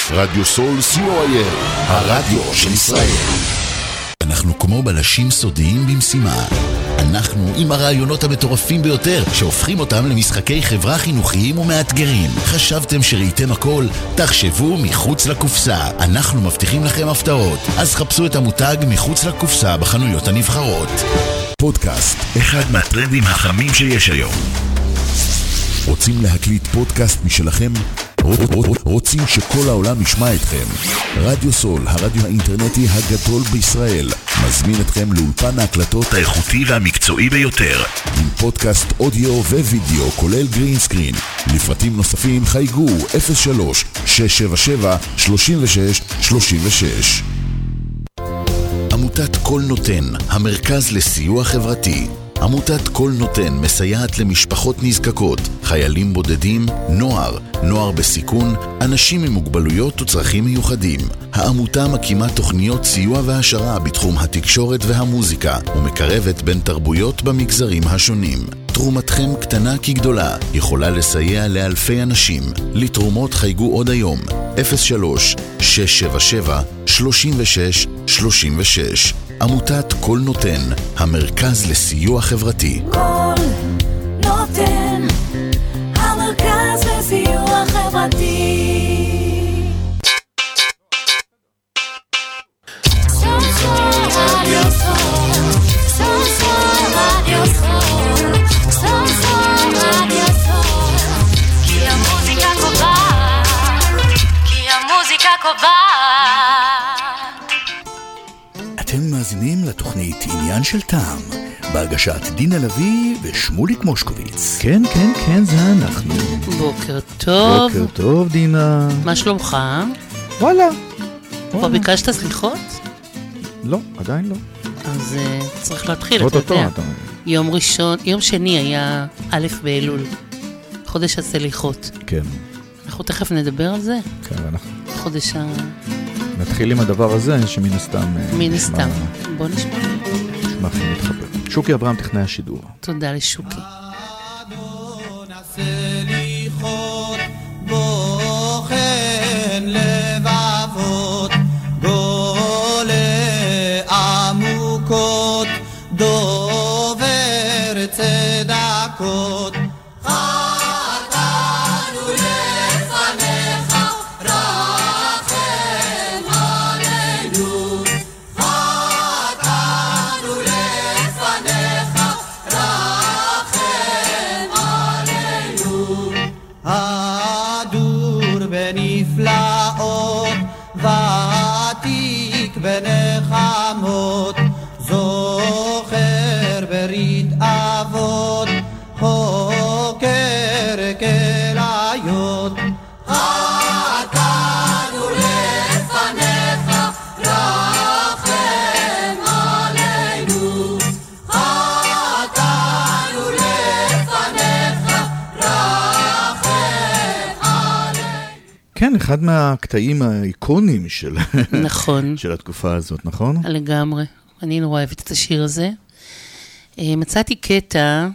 רדיו סול co.il, הרדיו של ישראל. אנחנו כמו בלשים סודיים במשימה. אנחנו עם הרעיונות המטורפים ביותר שהופכים אותם למשחקי חברה חינוכיים ומאתגרים. חשבתם שראיתם הכל? תחשבו מחוץ לקופסה. אנחנו מבטיחים לכם הפתעות. אז חפשו את המותג מחוץ לקופסה בחנויות הנבחרות. פודקאסט, אחד מהטרנדים החמים שיש היום. רוצים להקליט פודקאסט משלכם? רוצים שכל העולם ישמע אתכם? רדיו סול, הרדיו האינטרנטי הגדול בישראל, מזמין אתכם לאולפן ההקלטות האיכותי והמקצועי ביותר, עם פודקאסט אודיו ווידאו כולל גרין סקרין. לפרטים נוספים חייגו 03-677-3636. עמותת כל נותן, המרכז לסיוע חברתי. עמותת כל נותן מסייעת למשפחות נזקקות, חיילים בודדים, נוער בסיכון, אנשים עם מוגבלויות וצרכים מיוחדים. העמותה מקימה תוכניות סיוע והשרה בתחום התקשורת והמוזיקה, ומקרבת בין תרבויות במגזרים השונים. תרומתכם קטנה כגדולה, יכולה לסייע לאלפי אנשים. לתרומות חייגו עוד היום, 03-677-3636. עמותת כל נותן, המרכז לסיוע חברתי. כל נותן, המרכז לסיוע חברתי. כי המוזיקה קובעת. אתם מאזינים לתוכנית עניין של טעם, בהגשת דינה לוי ושמוליק מושקוביץ. כן, זה אנחנו. בוקר טוב. בוקר טוב, דינה. מה שלומך? וואלה. כבר ביקשת סליחות? לא, עדיין לא. אז צריך להתחיל, אתה יודע. יום שני היה א' באלול, חודש הסליחות. כן. אנחנו תכף נדבר על זה? כן, אנחנו. חודש נתחיל עם הדבר הזה, שמן הסתם... בוא נשמע. נשמע הכי מתחבר. שוקי אברהם, טכנאי השידור. תודה לשוקי. אדון הסליחות, בוחן לבבות, גולה עמוקות, דובר צדקות. בנחמות, זוכר ברית אבות, חוקר כליות. חטאנו לפניך, רחם עלינו. חטאנו לפניך, רחם עלינו. כן, אחד מהקטעים האיקונים של... נכון. של התקופה הזאת, נכון? לגמרי. אני נורא אוהבת את השיר הזה. מצאתי קטע,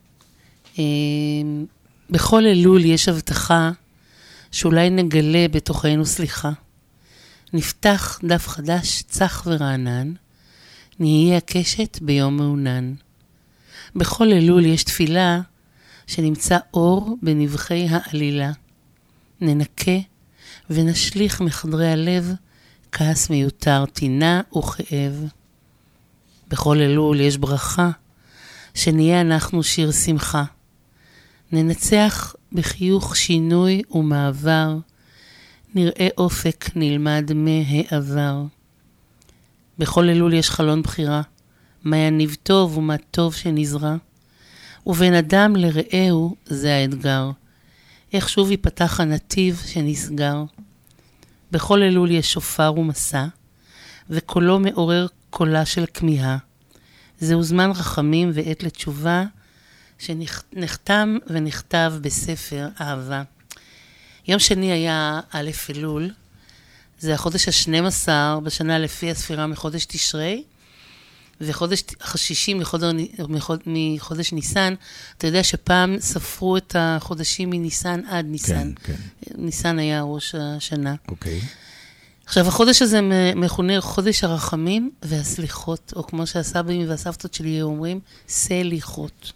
בכל אלול יש הבטחה שאולי נגלה בתוכנו סליחה. נפתח דף חדש, צח ורענן, נהיה הקשת ביום מעונן. בכל אלול יש תפילה שנמצא אור בנבחי העלילה. ננקה ונשליך מחדרי הלב כעס מיותר, טינה וכאב. בכל אלול יש ברכה, שנהיה אנחנו שיר שמחה. ננצח בחיוך שינוי ומעבר, נראה אופק נלמד מהעבר. בכל אלול יש חלון בחירה, מה יניב טוב ומה טוב שנזרע. ובין אדם לרעהו זה האתגר, איך שוב ייפתח הנתיב שנסגר. בכל אלול יש שופר ומסע, וקולו מעורר קולה של כמיהה. זהו זמן רחמים ועת לתשובה, שנחתם ונכתב בספר אהבה. יום שני היה א' אלול, זה החודש ה-12 בשנה לפי הספירה מחודש תשרי, וחודש השישי מחודש ניסן, אתה יודע שפעם ספרו את החודשים מניסן עד ניסן. כן. ניסן היה ראש השנה. אוקיי. עכשיו, החודש הזה מכונה חודש הרחמים והסליחות, או כמו שהסבים והסבתות שלי אומרים, סליחות.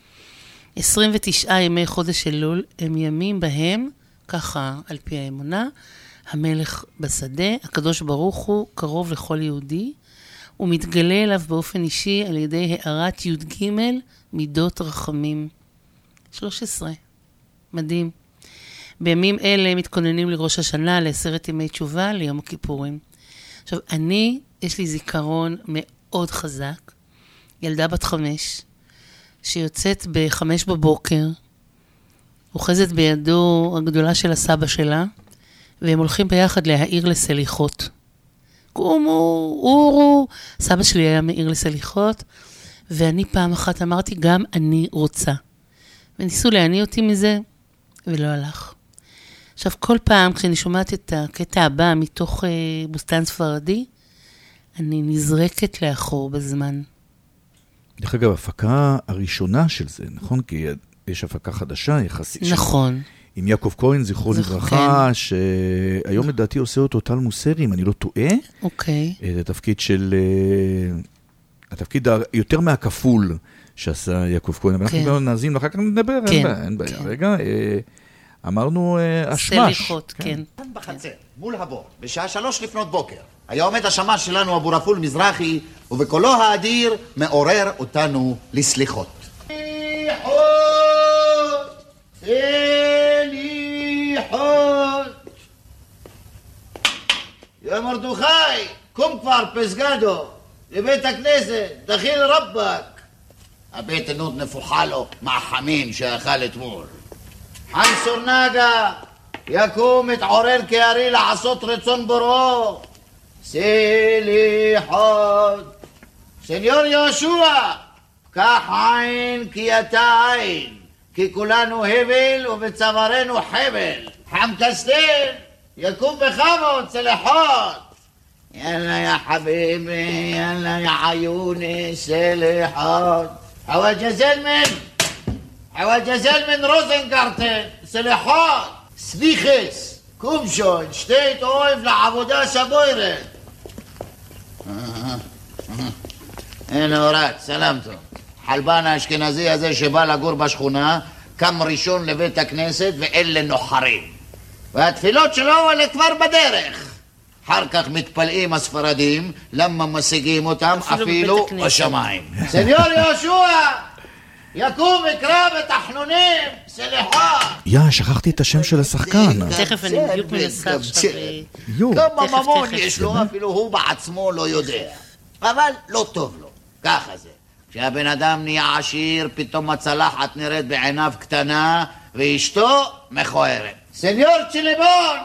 29 ימי חודש אלול הם ימים בהם, ככה על פי האמונה, המלך בשדה, הקדוש ברוך הוא קרוב לכל יהודי, הוא מתגלה אליו באופן אישי על ידי הערת י"ג מידות רחמים. 13. מדהים. בימים אלה מתכוננים לראש השנה, ל10 ימי תשובה, ליום הכיפורים. עכשיו, יש לי זיכרון מאוד חזק, ילדה בת 5, שיוצאת ב5 בבוקר, אוחזת בידו הגדולה של הסבא שלה, והם הולכים ביחד להעיר לסליחות. קומו, אורו, סבא שלי היה מעיר לסליחות, ואני פעם אחת אמרתי, גם אני רוצה. וניסו להניע אותי מזה, ולא הלך. עכשיו, כל פעם כשאני שומעת את הקטע הבא מתוך בוסתן ספרדי, אני נזרקת לאחור בזמן. דרך אגב, הפקה הראשונה של זה, נכון? כי יש הפקה חדשה יחסית. נכון. עם יעקב כהן, זכרו לברכה, שהיום לדעתי עושה אותו טל מוסרי, אם אני לא טועה. אוקיי. זה תפקיד התפקיד יותר מהכפול שעשה יעקב כהן. אבל אנחנו נאזין, ואחר כך נדבר, אין בעיה. רגע, אמרנו השמש. סליחות, כן. בחצר, מול הבור, בשעה 3 לפנות בוקר. היה עומד השמש שלנו, אבו רפול מזרחי, ובקולו האדיר מעורר אותנו לסליחות. סליחות! יא מרדכי, קום כבר פסגדו, לבית הכנסת, דחיל רבק. הבטנות נפוחה לו מהחמין שאכל אתמול. חנסור נגה, יקום מתעורר כארי לעשות רצון בוראו. סליחות. סניור יהושע, קח עין כי אתה עין, כי כולנו הבל ובצווארנו חבל. חמקסטין, יקום בכבוד, סליחות. יאללה יא חביבי, יאללה יא עיוני, סליחות. حواجزل من روزنגרטן, סליחות. סליחס, קום שון, שטייט אוהב לעבודה שבוירת. הנה אורת, סלמתו. חלבן האשכנזי הזה שבא לגור בשכונה, קם ראשון לבית הכנסת ואלה נוחרים. והתפילות שלו אלה כבר בדרך. אחר כך מתפלאים הספרדים, למה משיגים אותם אפילו בשמיים. סניור יהושע, יקום יקרא בתחנונים, סליחה. שכחתי את השם של השחקן. תכף אני בדיוק מנסה עכשיו. כמה ממון יש לו, אפילו הוא בעצמו לא יודע. אבל לא טוב לו, ככה זה. כשהבן אדם נהיה עשיר, פתאום הצלחת נראית בעיניו קטנה, ואשתו מכוערת. סניור צ'יליבון,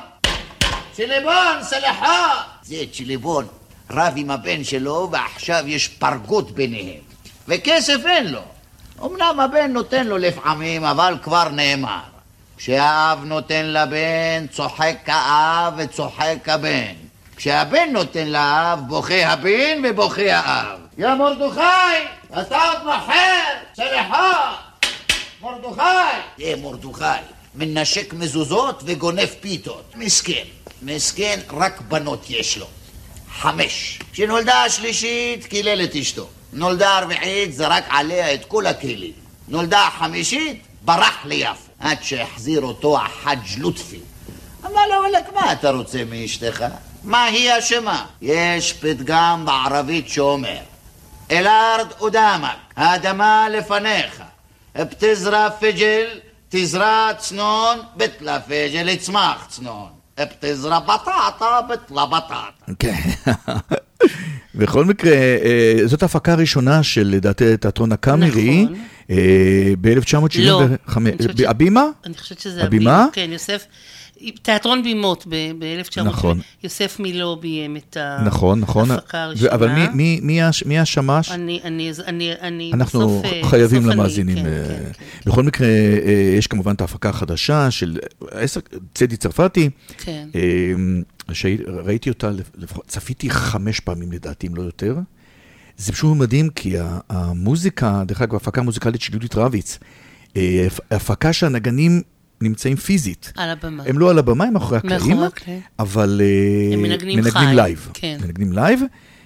סליחה. זה צ'יליבון, רב עם הבן שלו, ועכשיו יש פרגות ביניהם. וכסף אין לו. אמנם הבן נותן לו לפעמים, אבל כבר נאמר. כשהאב נותן לבן, צוחק האב וצוחק הבן. כשהבן נותן לאב, בוכה הבן ובוכה האב. יא מרדכי, אתה עוד נוחר, סליחה. מרדכי. מרדכי, מנשק מזוזות וגונב פיתות. מסכן, רק בנות יש לו. 5. כשנולדה השלישית, קילל את אשתו. נולדה הרביעית, זרק עליה את כל הכלים. נולדה החמישית, ברח ליפו. עד שהחזיר אותו החאג' לוטפי. אמר לו, ולק, מה אתה רוצה מאשתך? מה היא אשמה? יש פתגם בערבית שאומר, אל-ארד קדאמק, האדמה לפניך. בתזרע פג'ל, תזרע צנון, בטלה פג'ל, יצמח צנון. בתזרע בטטה, בטלה בטטה. כן. בכל מקרה, זאת ההפקה הראשונה של לדעתי תיאטרון הקאמרי, ב-1975. הבימה? אני חושבת שזה הבימה. כן, יוסף, תיאטרון בימות ב-1900, יוסף מילו ביים את ההפקה הראשונה. אבל מי השמש? אנחנו חייבים למאזינים. בכל מקרה, יש כמובן את ההפקה החדשה של צדי צרפתי, ראיתי אותה, צפיתי 5 פעמים לדעתי, אם לא יותר. זה פשוט מדהים, כי המוזיקה, דרך אגב, ההפקה המוזיקלית של יהודית רביץ, ההפקה שהנגנים נמצאים פיזית. על הבמה. הם לא על הבמה, הם מאחורי הקלעים, אבל הם מנגנים לייב. מנגנים לייב.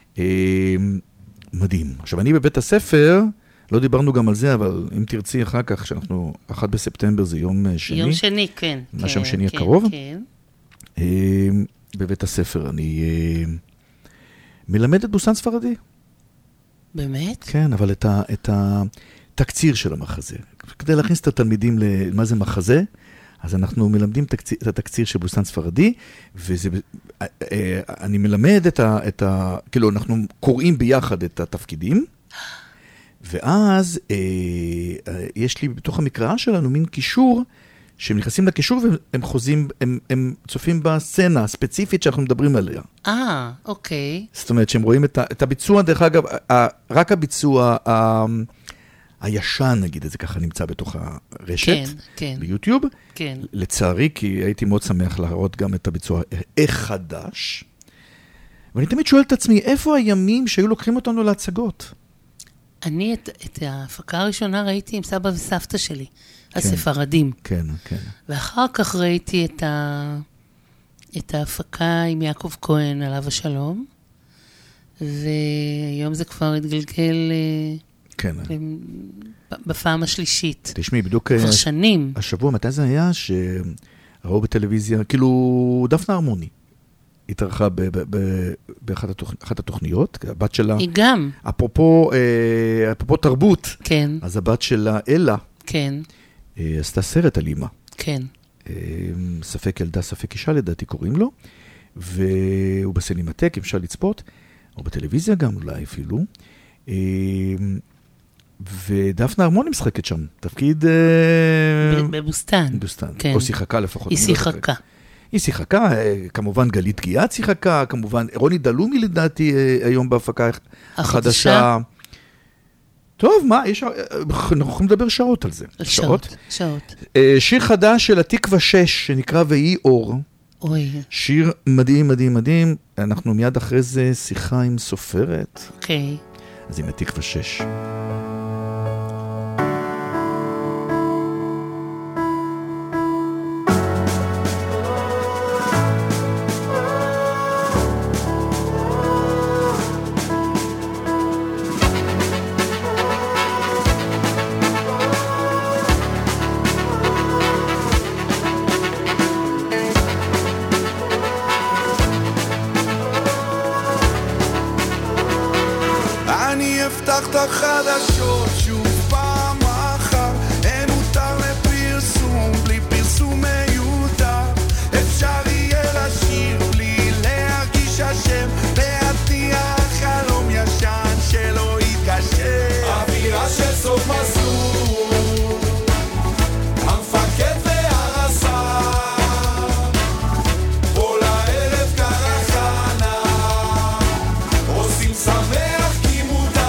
מדהים. עכשיו, אני בבית הספר, לא דיברנו גם על זה, אבל אם תרצי אחר כך, שאנחנו 1 בספטמבר, זה יום שני. יום שני, כן. ממש יום שני הקרוב. בבית הספר אני מלמד את בוסן ספרדי. באמת? כן, אבל את התקציר של המחזה. כדי להכניס את התלמידים למה זה מחזה, אז אנחנו מלמדים את התקציר של בוסן ספרדי, אני מלמד כאילו אנחנו קוראים ביחד את התפקידים, ואז יש לי בתוך המקראה שלנו מין קישור, שהם נכנסים לקישור והם חוזים, הם צופים בסצנה הספציפית שאנחנו מדברים עליה. אוקיי. זאת אומרת שהם רואים את הביצוע, דרך אגב, רק הביצוע הישן, נגיד את זה ככה, נמצא בתוך הרשת, ביוטיוב. כן. לצערי, כי הייתי מאוד שמח להראות גם את הביצוע החדש. ואני תמיד שואל את עצמי, איפה הימים שהיו לוקחים אותנו להצגות? אני את ההפקה הראשונה ראיתי עם סבא וסבתא שלי, הספרדים. כן, כן. ואחר כך ראיתי את ההפקה עם יעקב כהן, עליו השלום, והיום זה כבר התגלגל כן. בפעם השלישית. תשמעי, בדיוק כבר שנים. השבוע, מתי זה היה שראו בטלוויזיה, כאילו דפנה הרמוני, התארחה באחת התוכניות, הבת שלה... היא גם. אפרופו תרבות. כן. אז הבת שלה, אלה, כן. עשתה סרט על אימא. כן. ספק ילדה, ספק אישה, לדעתי קוראים לו, והוא בסינמטק, אפשר לצפות, או בטלוויזיה גם אולי אפילו, ודפנה הרמוני משחקת שם, תפקיד... בבוסתן. בבוסתן, כן. או שיחקה לפחות. היא שיחקה. היא שיחקה, כמובן גלית גיאת שיחקה, כמובן רוני דלומי לדעתי היום בהפקה החדשה. טוב, מה, אנחנו יכולים לדבר שעות על זה. שעות. שיר חדש של התקווה 6, שנקרא ואי אור. אוי. שיר מדהים, מדהים, מדהים. אנחנו מיד אחרי זה שיחה עם סופרת. אוקיי. אז עם התקווה 6. החדשות שוב פעם אחר, אין מותר לפרסום, בלי פרסום מיותר, אפשר יהיה לשיר בלי להרגיש השם, להתניע חלום ישן שלא יתקשר, אווירה של סוף מסלול, המפקד והרס"ר, כל הערב קרחנה, עושים שמח כי מותר,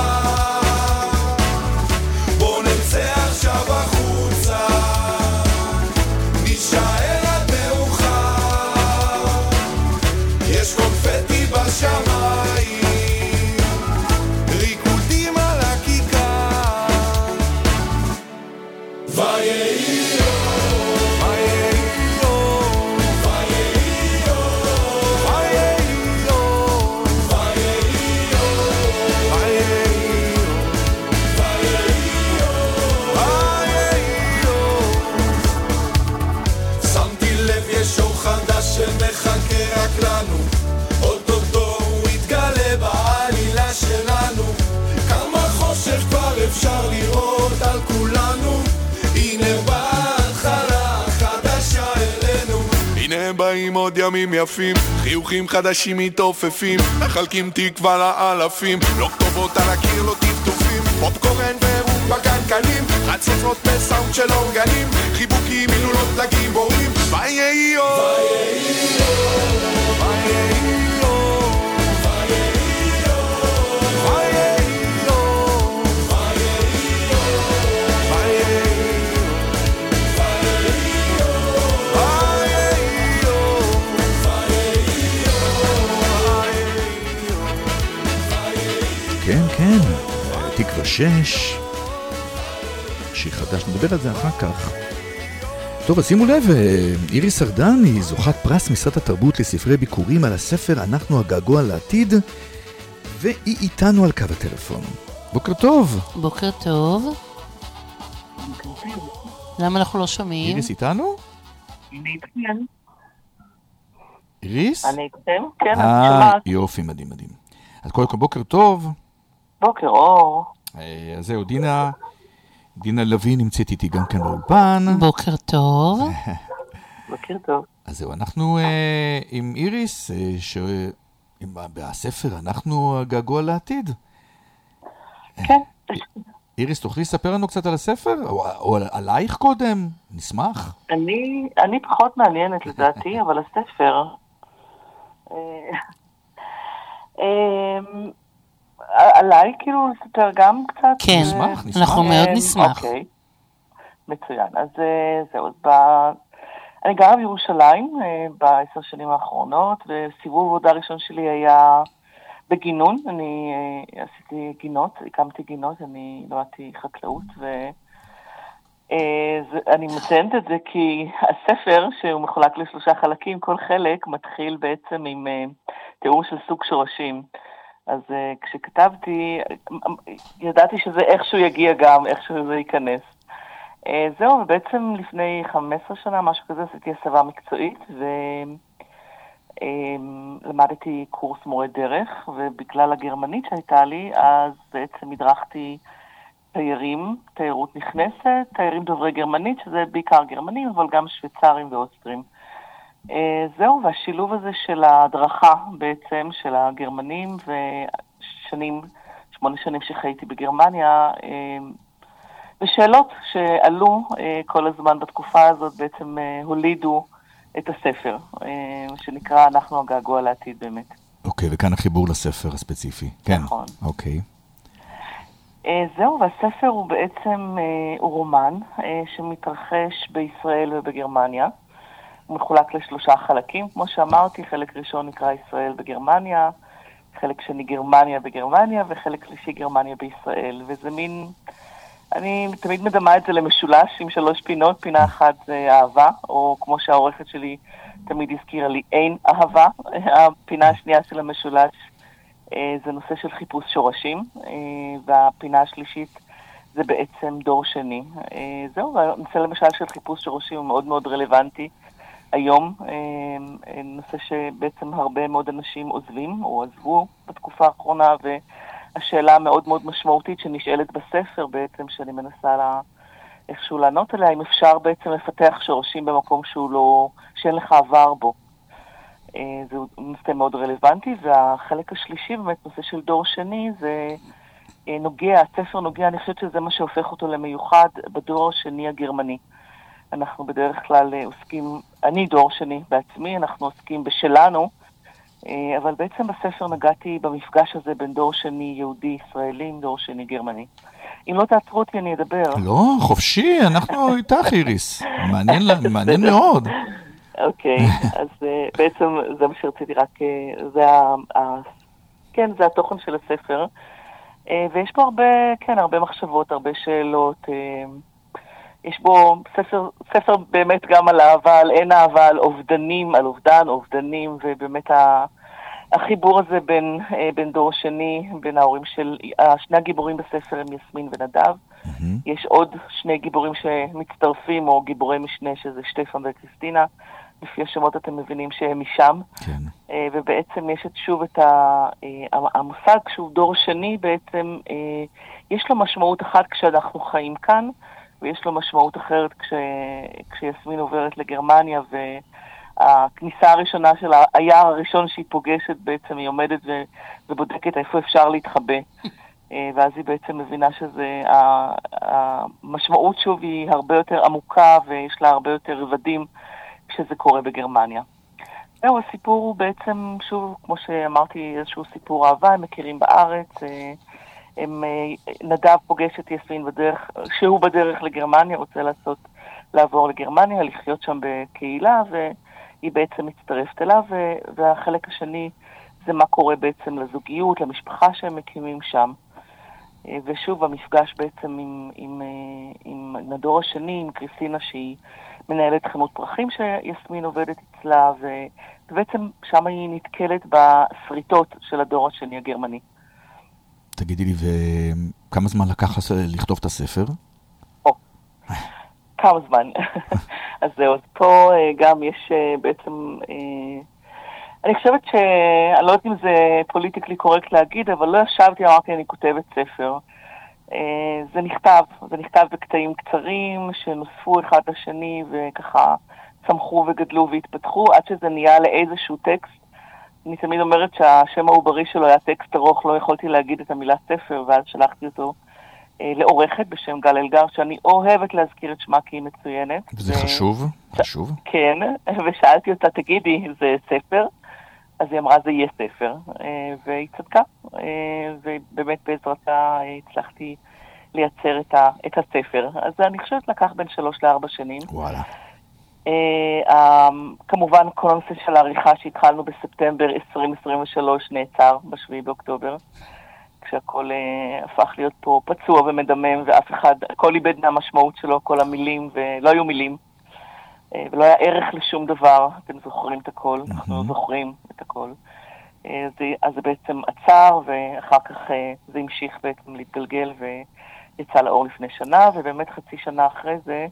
אפשר לראות על כולנו, הנה בהתחלה חדשה אלינו, הנה באים עוד ימים יפים, חיוכים חדשים מתעופפים, מחלקים תקווה לאלפים, לא כתובות על הקיר, לא טפטופים, פופקורן ועירום בקנקנים, רצפות בסאונד של אורגנים, חיבוקים מילולות לגיבורים, ויהי אור, ויהי אור, ויהי אור, ויהי אור, ויהי כן, כן, תקווה 6. שיר חדש, נדבר על זה אחר כך. טוב, אז שימו לב, איריס ארדן היא זוכת פרס משרד התרבות לספרי ביקורים על הספר אנחנו הגעגוע לעתיד, והיא איתנו על קו הטלפון. בוקר טוב. בוקר טוב. למה אנחנו לא שומעים? איריס איתנו? אני איתכם. איריס? אני איתכם, כן, אני שומעת. יופי, מדהים, מדהים. אז קודם כל, בוקר טוב. בוקר אור. אז זהו, דינה לוי נמצאת איתי גם כאן באולפן. בוקר טוב. בוקר טוב. אז זהו, אנחנו עם איריס, בספר אנחנו הגעגוע לעתיד. כן. איריס, תוכלי לספר לנו קצת על הספר? או עלייך קודם? נשמח. אני פחות מעניינת לדעתי, אבל הספר... עליי כאילו לספר גם קצת? כן, נשמח. אנחנו מאוד נשמח. אוקיי, מצוין. אז זהו, אני גרה בירושלים ב10 שנים האחרונות, וסיבוב עבודה ראשון שלי היה בגינון. אני עשיתי גינות, הקמתי גינות, אני למדתי חקלאות, ואני מציינת את זה כי הספר, שהוא מחולק ל3 חלקים, כל חלק מתחיל בעצם עם תיאור של סוג שורשים. אז כשכתבתי, ידעתי שזה איכשהו יגיע גם, איכשהו זה ייכנס. זהו, ובעצם לפני 15 שנה, משהו כזה, עשיתי הסבה מקצועית, ולמדתי קורס מורה דרך, ובגלל הגרמנית שהייתה לי, אז בעצם הדרכתי תיירים, תיירות נכנסת, תיירים דוברי גרמנית, שזה בעיקר גרמנים, אבל גם שוויצרים ואוסטרים. זהו, והשילוב הזה של ההדרכה בעצם, של הגרמנים, ו8 שנים שחייתי בגרמניה, ושאלות שעלו כל הזמן בתקופה הזאת בעצם הולידו את הספר, שנקרא אנחנו הגעגוע לעתיד באמת. אוקיי, וכאן החיבור לספר הספציפי. כן. נכון. אוקיי. זהו, והספר הוא בעצם, הוא רומן שמתרחש בישראל ובגרמניה. הוא מחולק ל3 חלקים, כמו שאמרתי, חלק ראשון נקרא ישראל בגרמניה, חלק שני גרמניה בגרמניה, וחלק שלישי גרמניה בישראל. וזה מין, אני תמיד מדמה את זה למשולש עם 3 פינות, פינה אחת זה אהבה, או כמו שהעורכת שלי תמיד הזכירה לי, אין אהבה. הפינה השנייה של המשולש זה נושא של חיפוש שורשים, והפינה השלישית זה בעצם דור שני. זהו, הנושא למשל של חיפוש שורשים הוא מאוד מאוד רלוונטי. היום, נושא שבעצם הרבה מאוד אנשים עוזבים או עזבו בתקופה האחרונה, והשאלה המאוד מאוד משמעותית שנשאלת בספר בעצם, שאני מנסה איכשהו לענות עליה, אם אפשר בעצם לפתח שורשים במקום שאין לך עבר בו. זה נושא מאוד רלוונטי, והחלק השלישי באמת, נושא של דור שני, זה נוגע, הספר נוגע, אני חושבת שזה מה שהופך אותו למיוחד בדור השני הגרמני. אנחנו בדרך כלל עוסקים, אני דור שני בעצמי, אנחנו עוסקים בשלנו, אבל בעצם בספר נגעתי במפגש הזה בין דור שני יהודי ישראלי עם דור שני גרמני. אם לא תעצרו אותי אני אדבר. לא, חופשי, אנחנו איתך איריס. מעניין מאוד. אוקיי, אז בעצם זה מה שרציתי רק, זה התוכן של הספר, ויש פה הרבה מחשבות, הרבה שאלות, יש בו ספר באמת גם על אהבה, על אין אהבה, על אובדנים, על אובדנים, ובאמת החיבור הזה בין דור שני, בין ההורים של, 2 הגיבורים בספר הם יסמין ונדב. יש עוד 2 גיבורים שמצטרפים, או גיבורי משנה, שזה שטפן וקריסטינה. לפי השמות אתם מבינים שהם משם. כן. ובעצם יש שוב את המושג, שהוא דור שני, בעצם יש לו משמעות אחת כשאנחנו חיים כאן, ויש לו משמעות אחרת כשיסמין עוברת לגרמניה, והכניסה הראשונה של היער הראשון שהיא פוגשת, בעצם היא עומדת ובודקת איפה אפשר להתחבא. ואז היא בעצם מבינה שזה, המשמעות שוב היא הרבה יותר עמוקה, ויש לה הרבה יותר רבדים כשזה קורה בגרמניה. זהו, הסיפור הוא בעצם, שוב, כמו שאמרתי, איזשהו סיפור אהבה, הם מכירים בארץ, נדב פוגש את יסמין שהוא בדרך לגרמניה, רוצה לעבור לגרמניה, לחיות שם בקהילה, והיא בעצם מצטרפת אליו, והחלק השני זה מה קורה בעצם לזוגיות, למשפחה שהם מקימים שם. ושוב, המפגש בעצם עם הדור השני, עם קריסטינה, שהיא מנהלת חנות פרחים שיסמין עובדת אצלה, ובעצם שם היא נתקלת בסריטות של הדור השני הגרמני. תגידי לי, וכמה זמן לקח לכתוב את הספר? כמה זמן. אז זהו, אז פה גם יש בעצם, אני חושבת אני לא יודעת אם זה פוליטיקלי קורקט להגיד, אבל לא ישבתי, אמרתי, אני כותבת ספר. זה נכתב בקטעים קצרים, שנוספו אחד לשני, וככה צמחו וגדלו והתפתחו, עד שזה נהיה לאיזשהו טקסט. אני תמיד אומרת שהשם העוברי שלו היה טקסט ארוך, לא יכולתי להגיד את המילה ספר, ואז שלחתי אותו לעורכת בשם גל אלגר, שאני אוהבת להזכיר את שמה כי היא מצוינת. וזה חשוב? חשוב? כן, ושאלתי אותה, תגידי, זה ספר? אז היא אמרה, זה יהיה ספר, והיא צדקה, ובאמת בעזרתה הצלחתי לייצר את הספר. אז אני חושבת לקח בין 3 ל4 שנים. וואלה. כמובן, כל הנושא של העריכה שהתחלנו בספטמבר 2023 נעצר ב7 באוקטובר, כשהכל הפך להיות פה פצוע ומדמם, ואף אחד, הכל איבד מהמשמעות שלו, כל המילים, ולא היו מילים, ולא היה ערך לשום דבר. אתם זוכרים את הכל, אנחנו זוכרים את הכל. אז זה בעצם עצר, ואחר כך זה המשיך בעצם להתגלגל, ויצא לאור לפני שנה, ובאמת חצי שנה אחרי זה,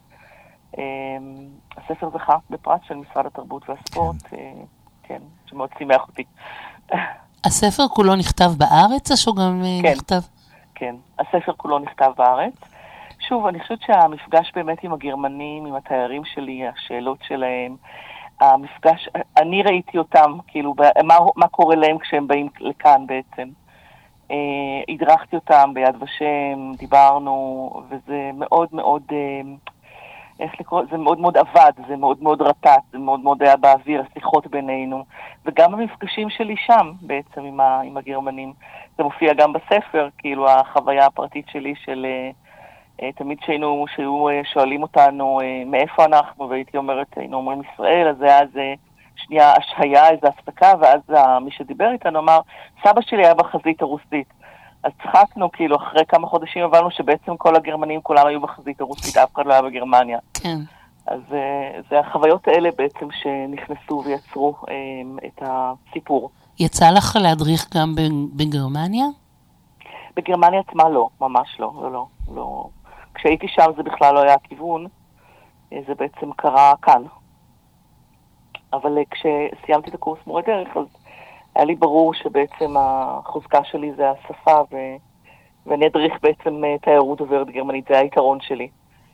הספר זכה בפרס של משרד התרבות והספורט, כן, שמאוד שימח אותי. הספר כולו נכתב בארץ, או שהוא גם נכתב? כן, הספר כולו נכתב בארץ. שוב, אני חושבת שהמפגש באמת עם הגרמנים, עם התיירים שלי, השאלות שלהם, המפגש, אני ראיתי אותם, כאילו, מה קורה להם כשהם באים לכאן בעצם. הדרכתי אותם ביד ושם, דיברנו, וזה מאוד מאוד, איך לקרוא, זה מאוד מאוד עבד, זה מאוד מאוד רטט, זה מאוד מאוד היה באוויר, השיחות בינינו, וגם המפגשים שלי שם בעצם עם הגרמנים. זה מופיע גם בספר, כאילו החוויה הפרטית שלי של תמיד שהיו שואלים אותנו מאיפה אנחנו, והייתי אומרת, היינו אומרים ישראל, אז זה היה איזה שנייה השהיה, איזו הפסקה, ואז מי שדיבר איתנו אמר, סבא שלי היה בחזית הרוסית. אז צחקנו, כאילו, אחרי כמה חודשים הבנו שבעצם כל הגרמנים, כולם היו בחזית הרוסית, אף אחד לא היה בגרמניה. כן. אז זה החוויות האלה בעצם שנכנסו ויצרו את הסיפור. יצא לך להדריך גם בגרמניה? בגרמניה עצמה לא, ממש לא. כשהייתי שם זה בכלל לא היה הכיוון, זה בעצם קרה כאן. אבל כשסיימתי את הקורס מורה דרך, אז היה לי ברור שבעצם החוזקה שלי זה השפה, ואני אדריך בעצם תיירות דוברת גרמנית, זה היתרון שלי.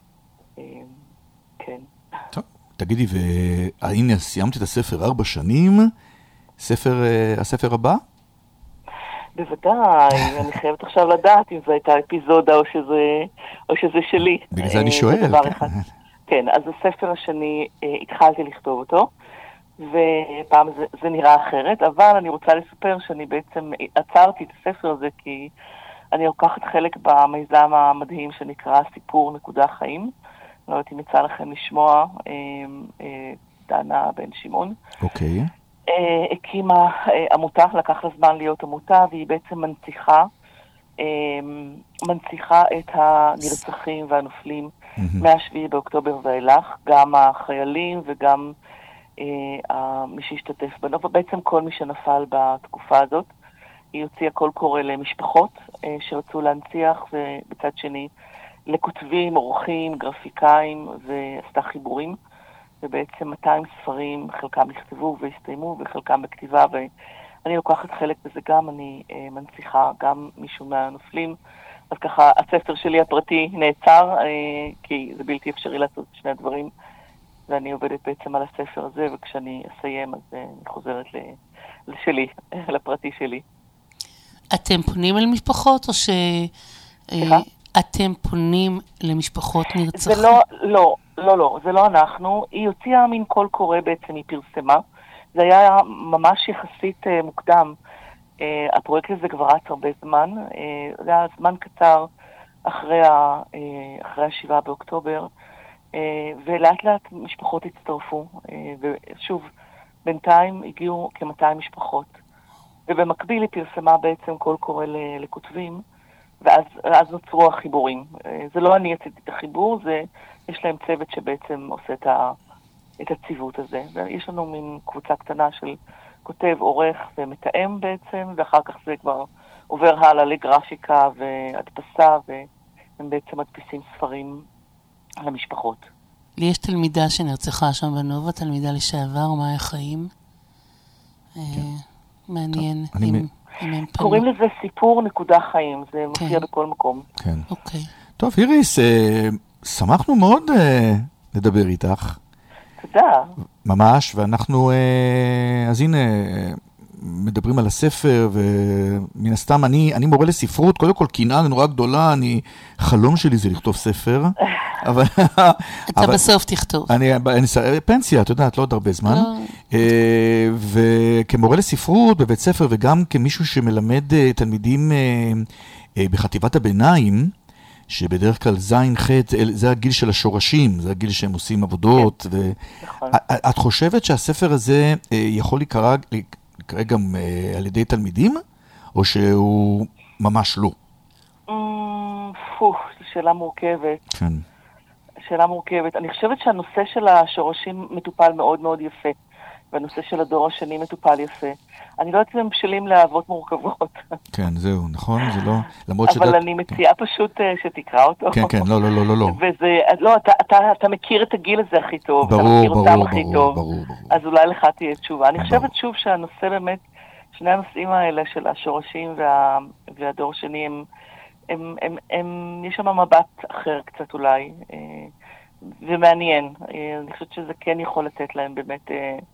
כן. טוב, תגידי, והנה סיימת את הספר 4 שנים, הספר הבא? בוודאי, אני חייבת עכשיו לדעת אם זו הייתה אפיזודה או שזה שלי. בגלל זה אני שואל. כן, אז הספר השני, התחלתי לכתוב אותו, ופעם זה נראה אחרת, אבל אני רוצה לספר שאני בעצם עצרתי את הספר הזה, כי אני לוקחת חלק במיזם המדהים שנקרא סיפור נקודה חיים. לא יודעת אם יצא לכם לשמוע, דנה בן שמעון. אוקיי. הקימה עמותה, לקח לה זמן להיות עמותה, והיא בעצם מנציחה את הנרצחים והנופלים מה-7 באוקטובר ואילך, גם החיילים וגם מי שהשתתף בנוף, בעצם כל מי שנפל בתקופה הזאת. היא הוציאה קול קורא למשפחות שרצו להנציח, ובצד שני לכותבים, עורכים, גרפיקאים, ועשתה חיבורים. ובעצם 200 ספרים, חלקם נכתבו והסתיימו, וחלקם בכתיבה, ואני לוקחת חלק בזה גם, אני מנציחה גם מישהו מהנופלים. אז ככה, הספר שלי הפרטי נעצר, כי זה בלתי אפשרי לעשות שני הדברים, ואני עובדת בעצם על הספר הזה, וכשאני אסיים, אז אני חוזרת לשלי, לפרטי שלי. אתם פונים אל משפחות, או ש... אתם פונים למשפחות נרצחים? לא, זה לא אנחנו. היא הוציאה מין קול קורא בעצם, היא פרסמה. זה היה ממש יחסית מוקדם. הפרויקט הזה כבר רץ הרבה זמן. זה היה זמן קצר אחרי 7 באוקטובר. ולאט לאט משפחות הצטרפו. ושוב, בינתיים הגיעו כ200 משפחות. ובמקביל היא פרסמה בעצם קול קורא לכותבים, ואז נוצרו החיבורים. זה לא אני עשיתי את החיבור, יש להם צוות שבעצם עושה את הציוות הזה. ויש לנו מין קבוצה קטנה של כותב, עורך ומתאם בעצם, ואחר כך זה כבר עובר הלאה לגרפיקה והדפסה, והם בעצם מדפיסים ספרים למשפחות. לי יש תלמידה שנרצחה שם בנובה, תלמידה לשעבר, מאיה חיים. מעניין אם הם פנו. קוראים לזה סיפור נקודה חיים, זה מופיע בכל מקום. כן. אוקיי. טוב, איריס, שמחנו מאוד לדבר איתך. תודה. ממש, ואנחנו, אז הנה, מדברים על הספר, ומן הסתם, אני מורה לספרות, קודם כל קנאה נורא גדולה, חלום שלי זה לכתוב ספר, אבל... אתה בסוף תכתוב. אני פנסיה, אתה יודעת, לא עוד הרבה זמן. וכמורה לספרות בבית ספר, וגם כמישהו שמלמד תלמידים בחטיבת הביניים, שבדרך כלל זין חטא, זה הגיל של השורשים, זה הגיל שהם עושים עבודות. את חושבת שהספר הזה יכול להיקרא גם על ידי תלמידים, או שהוא ממש לא? שאלה מורכבת. כן. שאלה מורכבת. אני חושבת שהנושא של השורשים מטופל מאוד מאוד יפה, והנושא של הדור השני מטופל יפה. אני לא יודעת אם הם בשלים לאהבות מורכבות. כן, זהו, נכון? זה לא... אבל אני מציעה פשוט שתקרא אותו. כן, כן, לא. וזה, לא, אתה מכיר את הגיל הזה הכי טוב. ברור. אז אולי לך תהיה תשובה. אני חושבת שוב שהנושא באמת, שני הנושאים האלה של השורשים והדור השני, יש שם מבט אחר קצת אולי, ומעניין. אני חושבת שזה כן יכול לתת להם באמת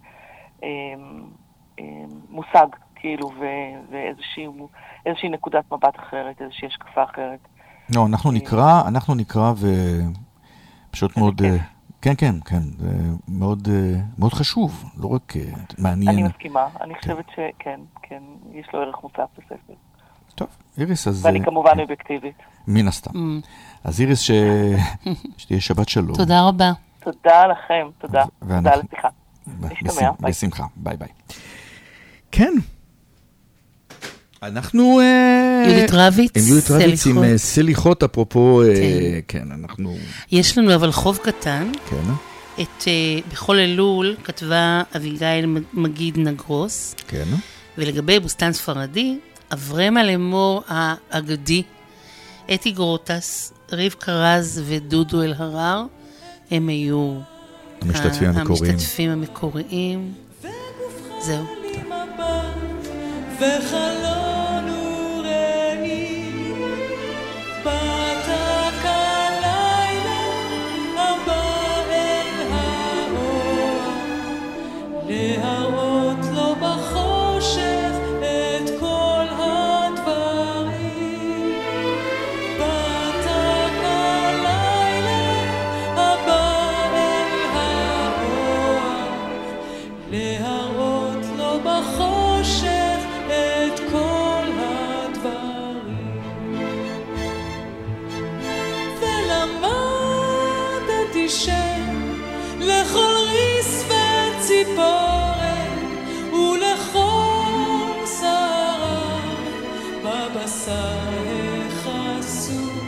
מושג, כאילו, ואיזושהי נקודת מבט אחרת, איזושהי השקפה אחרת. לא, אנחנו נקרא ופשוט מאוד, כן, זה מאוד חשוב, לא רק מעניין. אני מסכימה, אני חושבת שכן, יש לו ערך מוסף בספר. טוב, איריס, אז... ואני כמובן אובייקטיבית. מן הסתם. אז איריס, שתהיה שבת שלום. תודה רבה. תודה לכם, תודה. תודה על השיחה. נשתמע, ביי. בשמחה, ביי. כן. אנחנו... יהודית רביץ, יהודית רביץ עם סליחות, אפרופו, כן, אנחנו... יש לנו אבל חוב קטן. כן. את בכל אלול כתבה אביגיל מגיד נגרוס. כן. ולגבי בוסתן ספרדי, אברהם אלמור האגדי, אתי גרוטס, רבקה רז ודודו אלהרר, הם היו המשתתפים המקוריים. זהו. וחלון וראי בתק הלילה הבא אל האור להראות לו בחושך את כל הדברים בתק הלילה הבא אל האור להראות לו בחושך את כל הדברים ולמדתי שלכל ריס וציפורן ולכל שרה בבשר החשוף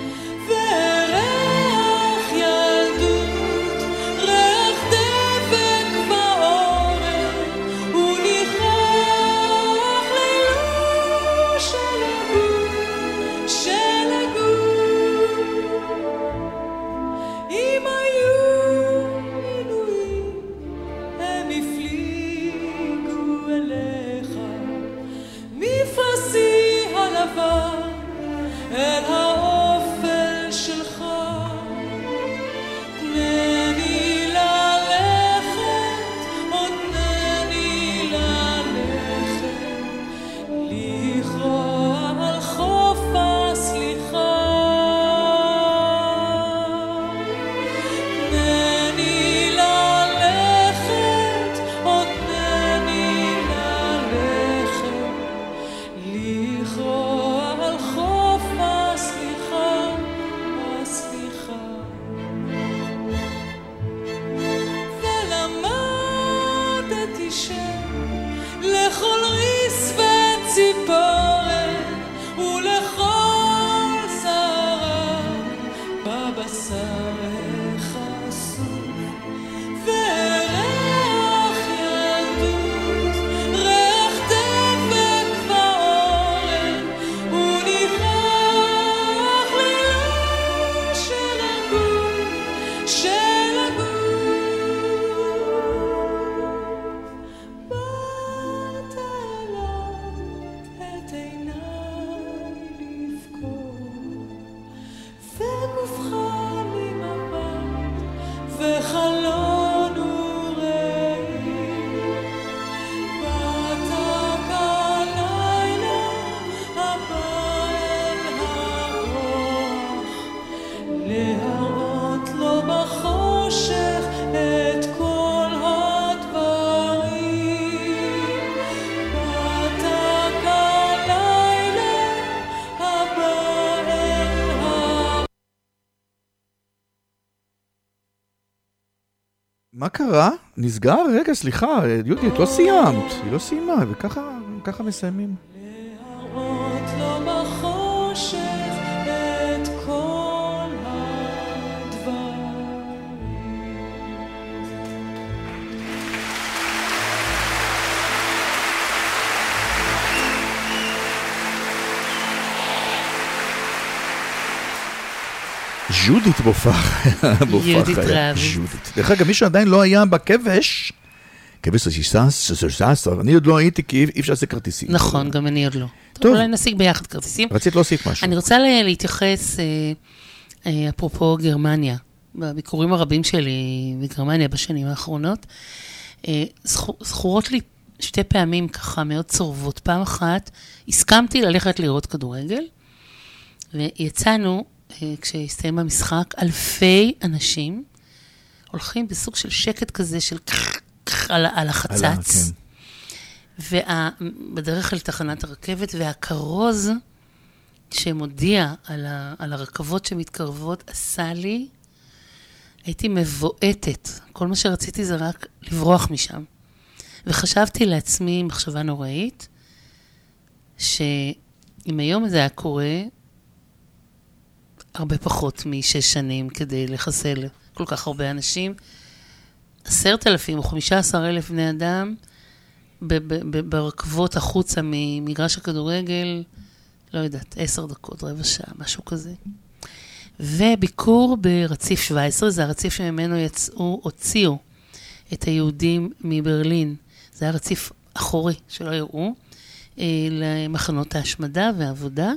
וריח ילדות ריח דבק בעורף וניחוח לילו של הגוף אם היו עינויים הם הפליגו אליך מפרסי הלבן אל האופל שלך תנני ללכת עוד תנני ללכת לכרוע על חוף הסליחה תנני ללכת עוד תנני ללכת לכרוע על חוף הסליחה ולמדתי שלכל ריס וציפורן ולכל מה קרה? נסגר? רגע, סליחה, יהודית, לא סיימת. היא לא סיימה, וככה מסיימים. להראות לו בחושך את כל הדברים. ז'ודית בופח. יהודית רביץ. ז'ודית. דרך אגב, מי שעדיין לא היה בכבש, כבש ה-16, אני עוד לא הייתי, כי אי אפשר לעשות כרטיסים. נכון, גם אני עוד לא. טוב. טוב, אולי נשיג ביחד כרטיסים. רצית להוסיף משהו. אני רוצה להתייחס, אפרופו גרמניה, בביקורים הרבים שלי בגרמניה בשנים האחרונות, זכורות לי שתי פעמים ככה מאוד צורבות. פעם אחת, הסכמתי ללכת לראות כדורגל, ויצאנו, כשהסתיים המשחק, אלפי אנשים הולכים בסוג של שקט כזה, של על החצץ. ובדרך אל תחנת הרכבת, והכרוז שמודיע על הרכבות שמתקרבות, עשה לי, הייתי מבועטת. כל מה שרציתי זה רק לברוח משם. וחשבתי לעצמי, מחשבה נוראית, שאם היום הזה היה קורה, הרבה פחות מ6 שנים כדי לחסל כל כך הרבה אנשים, 10,000 או 15,000 בני אדם, ברכבות החוצה ממגרש הכדורגל, לא יודעת, 10 דקות, רבע שעה, משהו כזה. וביקור ברציף 17, זה הרציף שממנו הוציאו את היהודים מברלין. זה היה רציף אחורי, שלא יראו, למחנות ההשמדה והעבודה.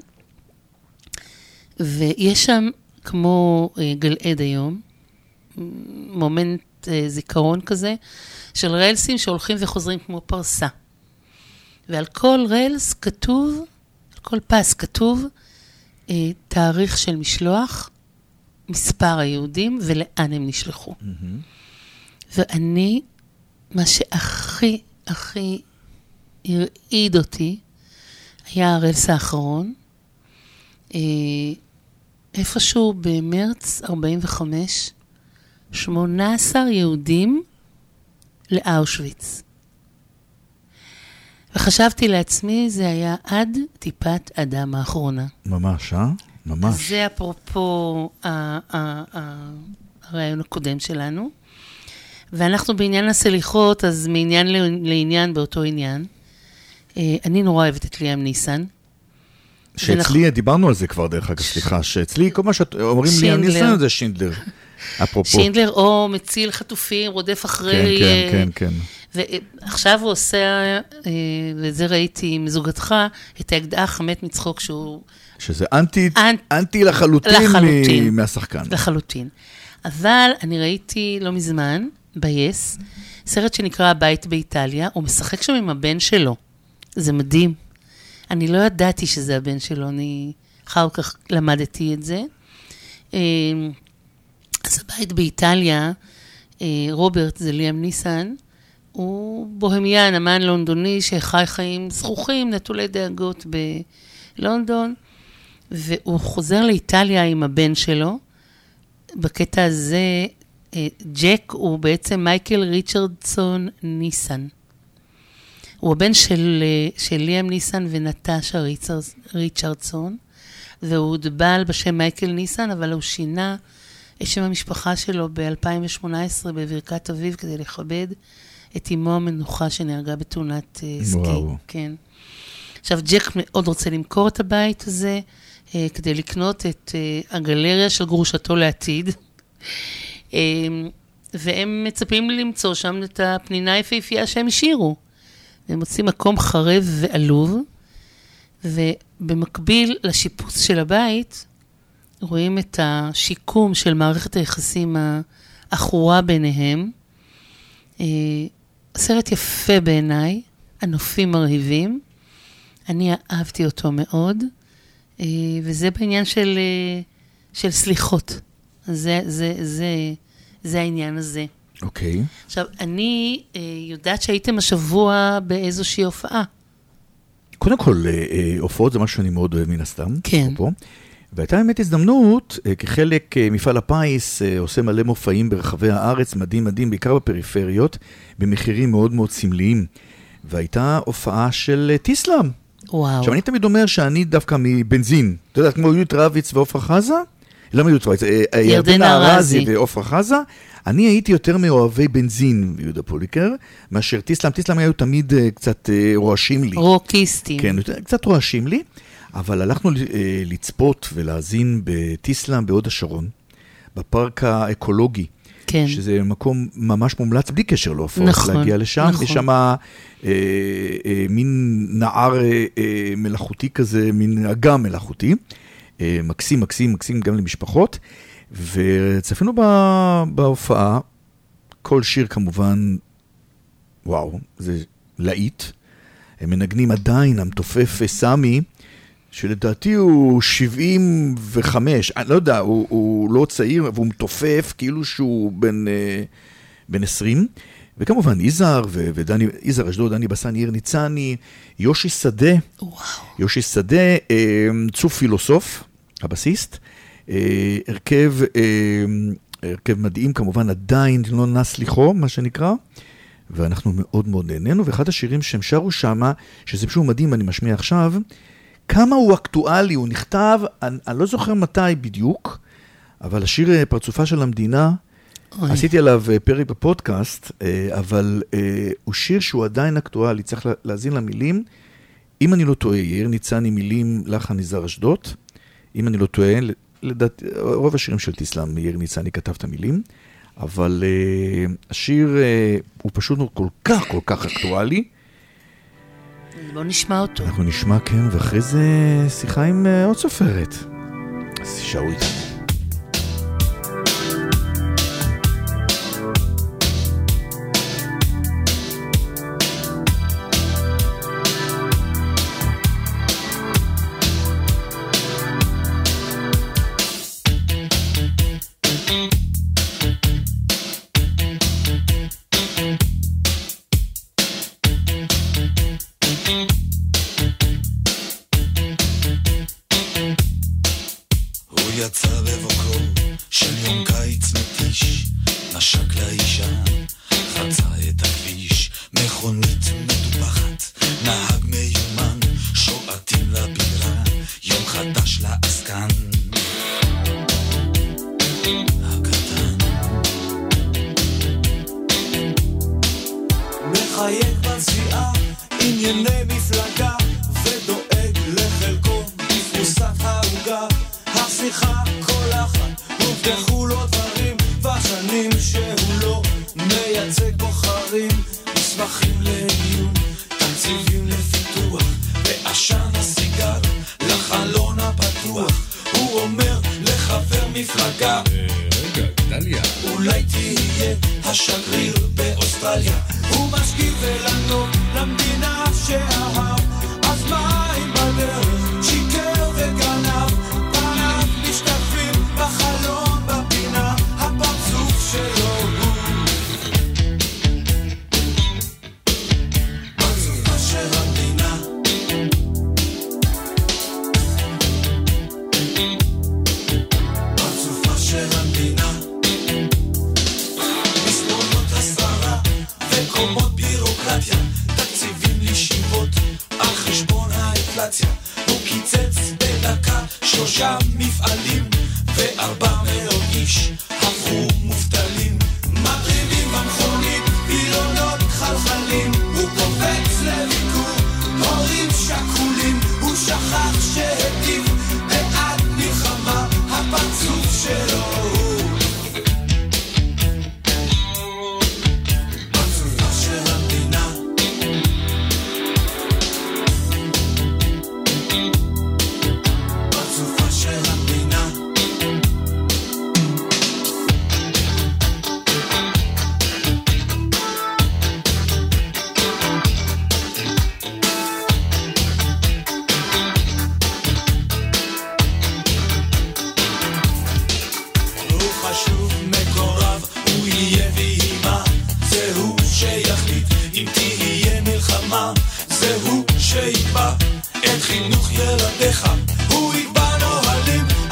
ויש שם, כמו גלעד היום, מומנט זיכרון כזה, של רלסים שהולכים וחוזרים כמו פרסה. ועל כל רלס כתוב, על כל פס כתוב, תאריך של משלוח, מספר היהודים ולאן הם נשלחו. ואני, מה שהכי, הכי הרעיד אותי, היה הרלס האחרון, איפשהו במרץ 45, 18 יהודים לאושוויץ. וחשבתי לעצמי, זה היה עד טיפת אדם האחרונה. ממש, ממש. זה אפרופו הרעיון הקודם שלנו. ואנחנו בעניין הסליחות, אז מעניין לעניין באותו עניין. אני נורא אוהבת את ליאם ניסן. שאצלי, דיברנו על זה כבר דרך אגב, סליחה, שאצלי כל מה שאומרים ליאם ניסן זה שינדלר. אפרופו. שינדלר או מציל חטופים, רודף אחרי... כן. ועכשיו הוא עושה, וזה ראיתי עם זוגתך, את האקדח מת מצחוק שהוא... שזה אנטי לחלוטין מהשחקן. לחלוטין. אבל אני ראיתי לא מזמן, בייס, סרט שנקרא הבית באיטליה, הוא משחק שם עם הבן שלו. זה מדהים. אני לא ידעתי שזה הבן שלו, אני אחר כך למדתי את זה. אז הבית באיטליה, רוברט, זה ליאם ניסן, הוא בוהמיין, אמן לונדוני שחי חיים זכוכים, נטולי דאגות בלונדון, והוא חוזר לאיטליה עם הבן שלו. בקטע הזה, ג'ק הוא בעצם מייקל ריצ'רדסון ניסן. הוא הבן של ליאם ניסן ונטשה ריצ'רדסון, והוא בעל בשם מייקל ניסן, אבל הוא שינה את שם המשפחה שלו ב-2018 בברכת אביב, כדי לכבד את אמו המנוחה שנהרגה בתאונת סקי. כן. עכשיו, ג'ק מאוד רוצה למכור את הבית הזה, כדי לקנות את הגלריה של גרושתו לעתיד. והם מצפים למצוא שם את הפנינה היפהפייה שהם השאירו. הם מוצאים מקום חרב ועלוב, ובמקביל לשיפוץ של הבית, רואים את השיקום של מערכת היחסים האחורה ביניהם. סרט יפה בעיניי, הנופים מרהיבים. אני אהבתי אותו מאוד, וזה בעניין של סליחות. זה העניין הזה. אוקיי. עכשיו, אני יודעת שהייתם השבוע באיזושהי הופעה. קודם כל, הופעות זה משהו שאני מאוד אוהב מן הסתם. כן. והייתה באמת הזדמנות, כחלק מפעל הפיס עושה מלא מופעים ברחבי הארץ, מדהים מדהים, בעיקר בפריפריות, במחירים מאוד מאוד סמליים. והייתה הופעה של טיסלאם. וואו. עכשיו, אני תמיד אומר שאני דווקא מבנזין. אתה יודע, כמו יהודית רביץ ועופרה חזה? למה יהודית רביץ? ירדנה ארזי ועופרה חזה. אני הייתי יותר מאוהבי בנזין, יהודה פוליקר, מאשר טיסלאם. טיסלאם היו תמיד קצת רועשים לי. רוקיסטים. כן, קצת רועשים לי. אבל הלכנו לצפות ולהזין בטיסלאם בהוד השרון, בפארק האקולוגי, כן. שזה מקום ממש מומלץ, בלי קשר להופעות, נכון, להגיע לשם. נכון. יש שם מין נער מלאכותי כזה, מין אגם מלאכותי, מקסים, מקסים, מקסים גם למשפחות, וצפינו בהופעה, כל שיר כמובן, וואו, זה להיט, הם מנגנים עדיין, המתופף סמי, שלדעתי הוא 75, אני לא יודע, הוא לא צעיר, והוא מתופף כאילו שהוא בן 20, וכמובן איזר ודני, איזר אשדוד, דני בסן, יאיר ניצני, יושי שדה, יושי שדה, צוף פילוסוף, הבסיסט, הרכב מדהים, כמובן עדיין לא נס ליחו, מה שנקרא, ואנחנו מאוד מאוד נהנינו, ואחד השירים שהם שרו שמה, שזה פשוט מדהים, אני משמיע עכשיו, כמה הוא אקטואלי, הוא נכתב, אני לא זוכר מתי בדיוק, אבל השיר פרצופה של המדינה, עשיתי עליו פרק בפודקאסט, אבל הוא שיר שהוא עדיין אקטואלי, צריך להזין למילים, אם אני לא טועה, יאיר ניצני מילים לחן יזהר אשדוד, אם אני לא טועה, לדעת, רוב השירים של טיסלאם, יאיר ניצני כתב את המילים, אבל השיר הוא פשוט כל כך אקטואלי, בוא נשמע אותו. אנחנו נשמע, כן, ואחרי זה שיחה עם עוד סופרת. אז תשארו איתנו. יצא בבוקרו של יום קיץ מתיש, נשק לאישה, חצה את הכביש, מכונית מטופחת, נהג מיומן, שועטים לבירה, יום חדש לעסקן הקטן. מחייק בנסיעה, ענייני מפלגה, ודואג לחלקו בפרוסת העוגה. השיחה כל אחת, הובטחו לו דברים, בשנים שהוא לא מייצג בוחרים, מסמכים לעיון, תקציבים לפיתוח, ועשן הסיגר לחלון הפתוח. הוא אומר לחבר מפלגה, רגע, גדליה, אולי תהיה השגריר באוסטרליה. הוא משקיף לנו למדינה שאהב, אז מה אם בדרך שיקר וגנב, משתפים בחלום בפינה, הפרצוף שלו הוא פרצופה של המדינה. פרצופה של המדינה, מסלונות הסברה וקומות בירוקרטיה, תקציבים לישיבות על חשבון האינפלציה. הוא קיצץ בדקה 3 מפעלים ו400 איש הפכו מובטלים. מטרידים במכונית, פילונות חלחלים, הוא קופץ לביקור הורים שכולים. הוא שכח שהטיב בעד מלחמה, הפרצוף שלו הוא פרצופה של המדינה. פרצופה של המדינה. הוא חשוב מקורב, הוא יהיה ויהימה, זהו שיחליט אם תהיה מלחמה, זהו שיקבע את חינוך ילדיך, הוא יקבע נוהלים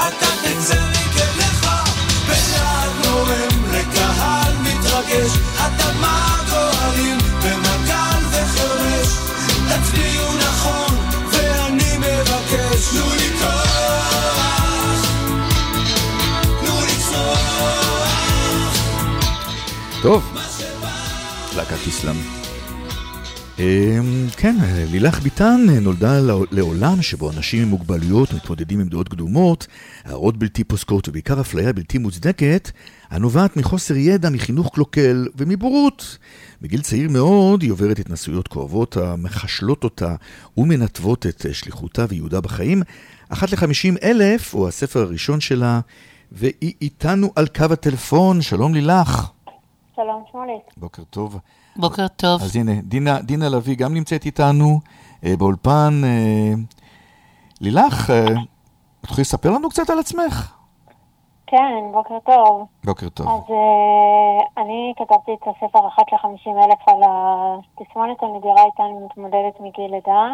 קיסלם. כן, לילך ביטן נולדה לעולם שבו אנשים עם מוגבלויות מתמודדים עם דעות קדומות, הערות בלתי פוסקות ובעיקר אפליה בלתי מוצדקת, הנובעת מחוסר ידע, מחינוך קלוקל ומבורות. בגיל צעיר מאוד היא עוברת התנסויות כואבות המחשלות אותה ומנתבות את שליחותה ויהודה בחיים. 1 ל-50,000 הוא הספר הראשון שלה, והיא איתנו על קו הטלפון. שלום לילך. שלום שמוליק. בוקר טוב. בוקר טוב. אז הנה, דינה לוי גם נמצאת איתנו באולפן. לילך, את יכולה לספר לנו קצת על עצמך? כן, בוקר טוב. בוקר טוב. אז אני כתבתי את הספר 1 ל-50,000 על התסמונת הנדירה איתה אני מתמודדת מגיל לידה.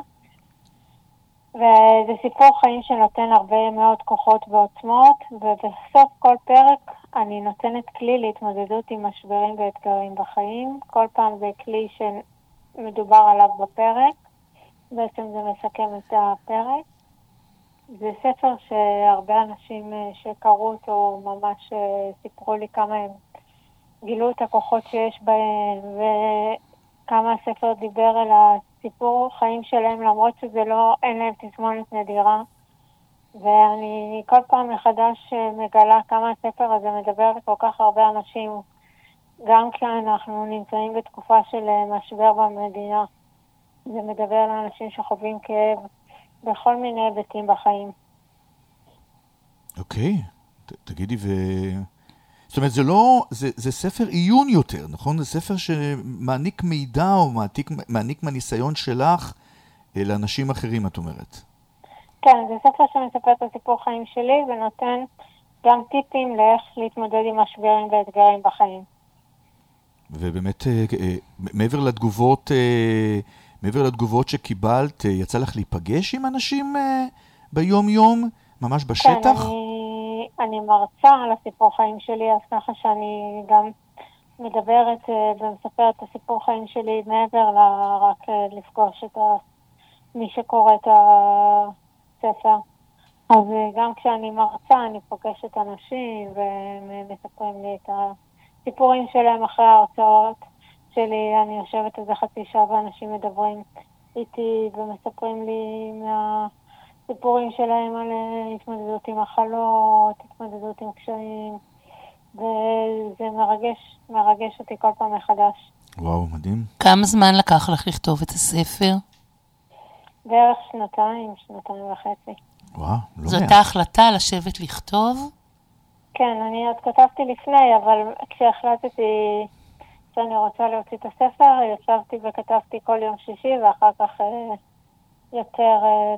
וזה סיפור חיים שנותן הרבה מאוד כוחות ועוצמות, ובסוף כל פרק אני נותנת כלי להתמודדות עם משברים ואתגרים בחיים. כל פעם זה כלי שמדובר עליו בפרק, בעצם זה מסכם את הפרק. זה ספר שהרבה אנשים שקראו אותו ממש סיפרו לי כמה הם גילו את הכוחות שיש בהם, וכמה הספר דיבר על הסיפור חיים שלהם, למרות שזה לא, אין להם תסמונת נדירה. ואני כל פעם מחדש מגלה כמה הספר הזה מדבר לכל כך הרבה אנשים, גם כשאנחנו נמצאים בתקופה של משבר במדינה. זה מדבר על אנשים שחווים כאב בכל מיני היבטים בחיים. אוקיי, תגידי, זאת אומרת, זה ספר עיון יותר, נכון? זה ספר שמעניק מידע או מעניק מהניסיון שלך לאנשים אחרים, את אומרת. כן, זה ספר שמספר את הסיפור חיים שלי ונותן גם טיפים לאיך להתמודד עם משברים ואתגרים בחיים. ובאמת, מעבר לתגובות שקיבלת, יצא לך להיפגש עם אנשים ביום יום, ממש בשטח? כן, אני מרצה על הסיפור חיים שלי, אז ככה שאני גם מדברת ומספרת את הסיפור חיים שלי מעבר רק לפגוש את מי שקורא את הספר. אז גם כשאני מרצה אני פוגשת אנשים והם מספרים לי את הסיפורים שלהם אחרי ההרצאות שלי. אני יושבת איזה חצי שעה ואנשים מדברים איתי ומספרים לי מהסיפורים שלהם על התמודדות עם מחלות, התמודדות עם קשיים, וזה מרגש אותי כל פעם מחדש. וואו, מדהים. כמה זמן לקח לך לכתוב את הספר? בערך שנתיים וחצי. וואו, לא מעט. זאת ההחלטה לשבת לכתוב? כן, אני עוד כתבתי לפני, אבל כשהחלטתי שאני רוצה להוציא את הספר, ישבתי וכתבתי כל יום שישי, ואחר כך יותר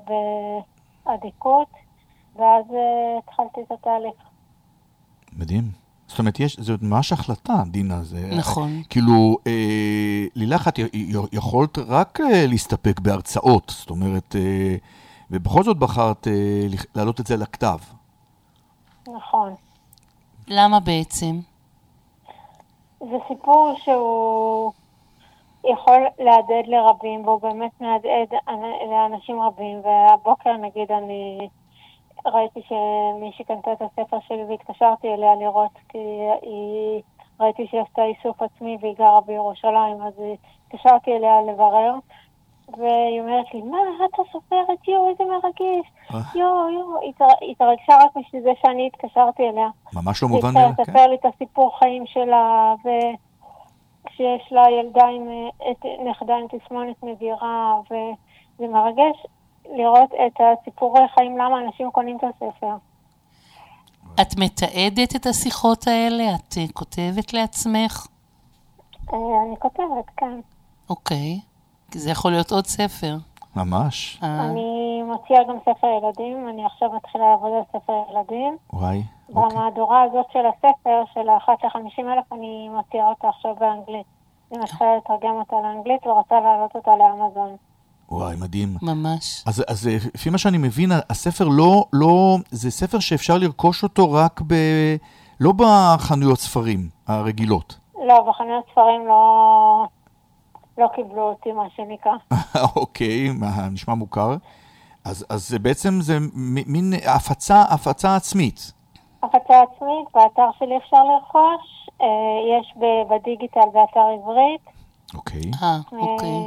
בעדיקות, ואז התחלתי את התהליך. מדהים. זאת אומרת, זו ממש החלטה, דינה. נכון. כאילו, לילך, את יכולת רק להסתפק בהרצאות, זאת אומרת, ובכל זאת בחרת להעלות את זה לכתב. נכון. למה בעצם? זה סיפור שהוא יכול להדהד לרבים, והוא באמת מהדהד לאנשים רבים, והבוקר נגיד אני ראיתי שמישהי קנתה את הספר שלי והתקשרתי אליה לראות, כי ראיתי שהיא עשתה איסוף עצמי והיא גרה בירושלים, אז התקשרתי אליה לברר, והיא אומרת לי, מה, את הסופרת? יו, איזה מרגש. יו, היא התרגשה רק בשביל זה שאני התקשרתי אליה. ממש לא מובן מאליו, כן. היא תספר לי את הסיפור חיים שלה, וכשיש לה ילדה נכדה עם תסמונת נדירה, וזה מרגש לראות את הסיפורי חיים, למה אנשים קונים את הספר. את מתעדת את השיחות האלה? את כותבת לעצמך? אני כותבת, כן. אוקיי. זה יכול להיות עוד ספר. ממש. אני מוציאה גם ספר ילדים, אני עכשיו מתחילה לעבוד על ספר ילדים. וואי, במהדורה הזאת של הספר, של 1 ל-50,000, אני מוציאה אותה עכשיו באנגלית. אני מתחילה לתרגם אותה לאנגלית ורוצה להעלות אותה לאמזון. וואי, מדהים. ממש. אז לפי מה שאני מבין, הספר זה ספר שאפשר לרכוש אותו רק לא בחנויות ספרים הרגילות. לא, בחנויות ספרים לא קיבלו אותי, מה שנקרא. אוקיי, נשמע מוכר. אז בעצם זה מין הפצה עצמית. הפצה עצמית, באתר שלי אפשר לרכוש, יש בדיגיטל באתר עברית, אוקיי. אוקיי.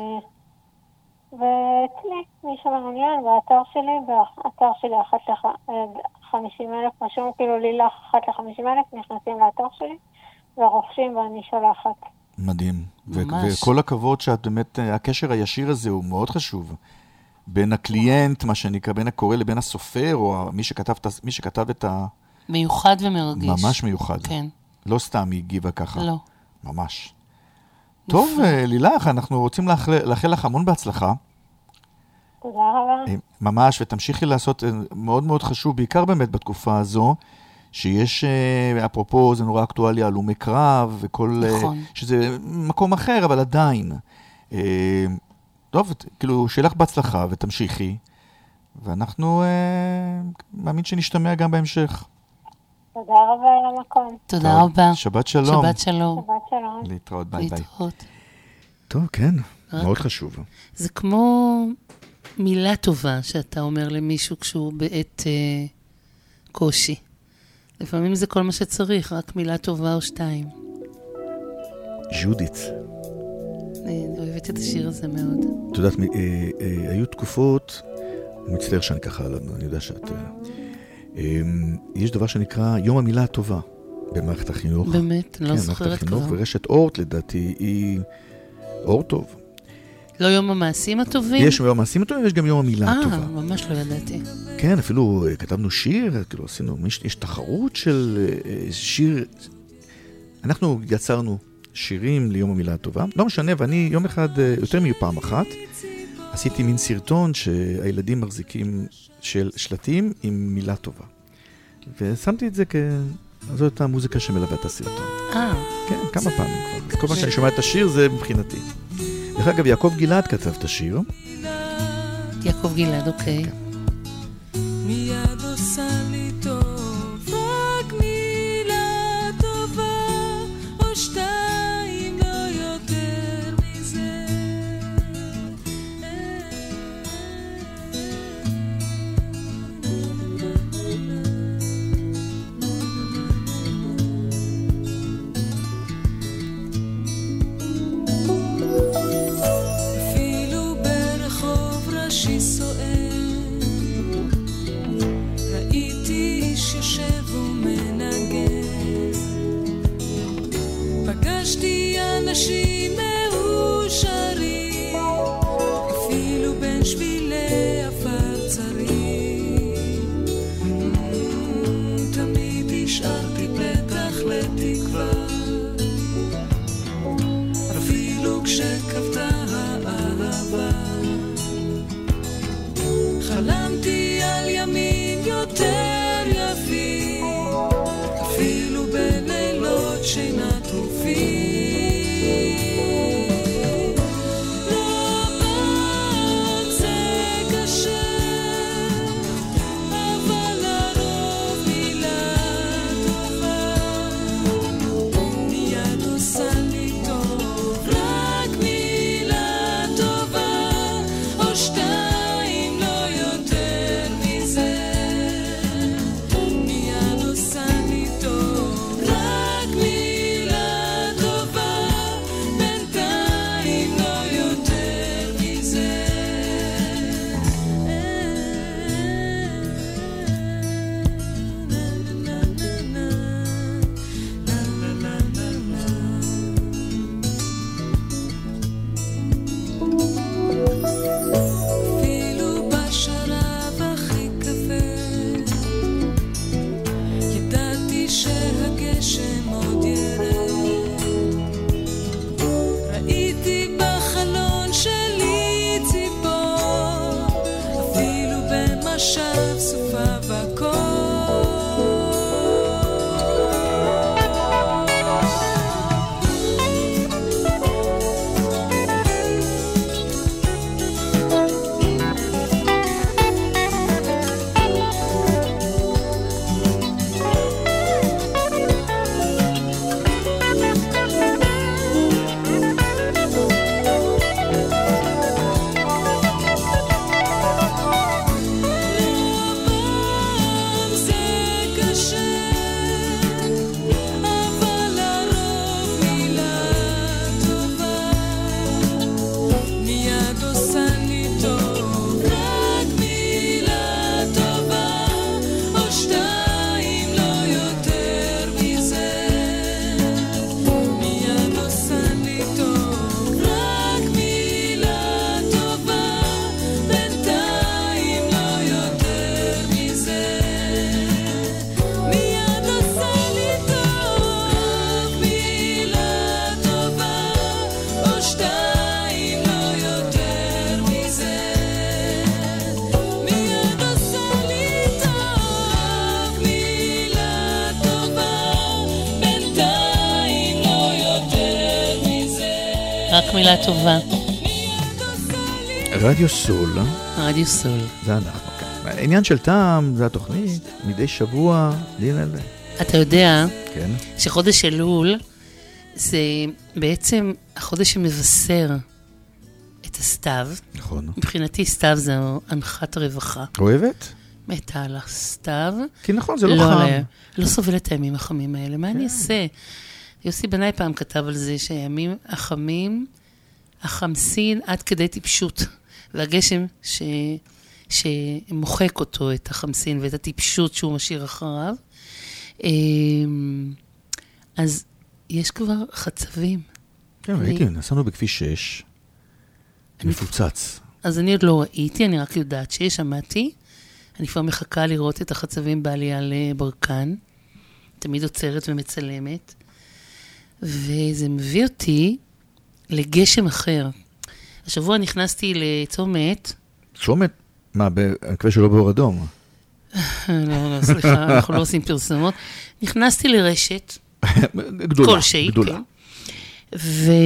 ואצלי, מי שמעוניין, באתר שלי, באתר שלי 1:50,000, משום כאילו לילך 1:50,000, נכנסים לאתר שלי, ורוכשים ואני שולחת. מדהים. ממש. וכל הכבוד שאת באמת, הקשר הישיר הזה הוא מאוד חשוב. בין הקליינט, מה שנקרא, בין הקורא לבין הסופר, או מי שכתב את ה... מיוחד ומרגש. ממש מיוחד. כן. לא סתם היא הגיבה ככה. לא. ממש. טוב, לילך, אנחנו רוצים לאחל לך המון בהצלחה. תודה רבה. ממש, ותמשיכי לעשות, מאוד מאוד חשוב, בעיקר באמת בתקופה הזו, שיש, אפרופו, זה נורא אקטואלי, הלומי קרב, וכל... נכון. שזה מקום אחר, אבל עדיין. טוב, כאילו, שיהיה לך בהצלחה ותמשיכי, ואנחנו מאמין שנשתמע גם בהמשך. תודה רבה על המקום. תודה רבה. שבת שלום. שבת שלום. שבת שלום. להתראות, ביי ביי. להתראות. טוב, כן, מאוד חשוב. זה כמו מילה טובה שאתה אומר למישהו כשהוא בעת קושי. לפעמים זה כל מה שצריך, רק מילה טובה או שתיים. ז'ודית. אני אוהבת את השיר הזה מאוד. את יודעת, היו תקופות, מצטער שאני ככה עליו, אני יודע שאת... יש דבר שנקרא יום המילה הטובה במערכת החינוך. באמת, לא זוכרת כבר. מערכת החינוך, ורשת אורט, לדעתי, היא אור טוב. לא יום המעשים הטובים? יש יום המעשים הטובים, ויש גם יום המילה הטובה. ממש לא ידעתי. כן, אפילו כתבנו שיר, כאילו עשינו, יש תחרות של שיר, אנחנו יצרנו שירים ליום המילה הטובה, לא משנה, ואני יום אחד, יותר מפעם אחת, עשיתי מין סרטון שהילדים מחזיקים של שלטים עם מילה טובה. ושמתי את זה זאת המוזיקה שמלווה את הסרטון. כן, כמה פעמים כבר. אז כל פעם שאני שומע את השיר זה מבחינתי. דרך אגב, יעקב גלעד כתב את השיר. יעקב גלעד, אוקיי. מיד עושה לי טוב, רק מילה טובה, או שתיים, לא יותר מזה. אפילו ברחוב ראשי סוער, ראיתי איש יושב ומנגן, פגשתי אנשים מאושרים, אפילו בין שבילי עפר צרים, תמיד השארתי פתח לתקווה, אפילו כשכבתה הערבה, חלמתי על ימים יותר יפים, אפילו בלילות שינה טרופים. לא פעם זה קשה, אבל לרוב מילה טובה מיד עושה לי טוב, רק מילה טובה או שתיים, לא יותר מזה. מיד עושה לי טוב, רק מילה טובה, בינתיים לא יותר מזה. אפילו בשלב הכי כבד ידעתי שהגשם עוד ירד, ראיתי בחלון שלי ציפור, אפילו במשב סופה בקור. מילה טובה. רדיו סול, רדיו סול. זה אנחנו כאן. העניין של טעם, זה התוכנית, מדי שבוע, אתה יודע כן. שחודש אלול זה בעצם החודש שמבשר את הסתיו. נכון. מבחינתי סתיו זה הנחת הרווחה. אוהבת? מתה על הסתיו. כי נכון, זה לא חם. לא סובל את הימים החמים האלה. מה אני אעשה? יוסי בנאי פעם כתב על זה שהימים החמים, החמסין עד כדי טיפשות. והגשם שמוחק אותו, את החמסין ואת הטיפשות שהוא משאיר אחריו. אז יש כבר חצבים. כן, ראיתי, נסענו בכביש 6, מפוצץ. אז אני עוד לא ראיתי, אני רק יודעת שיש, שמעתי. אני כבר מחכה לראות את החצבים בעלייה לברקן. תמיד עוצרת ומצלמת. וזה מביא אותי לגשם אחר. השבוע נכנסתי לצומת. צומת? מה, אני מקווה שלא באור אדום. לא, סליחה, אנחנו לא עושים פרסומות. נכנסתי לרשת. גדולה. כלשהי, גדולה. כן.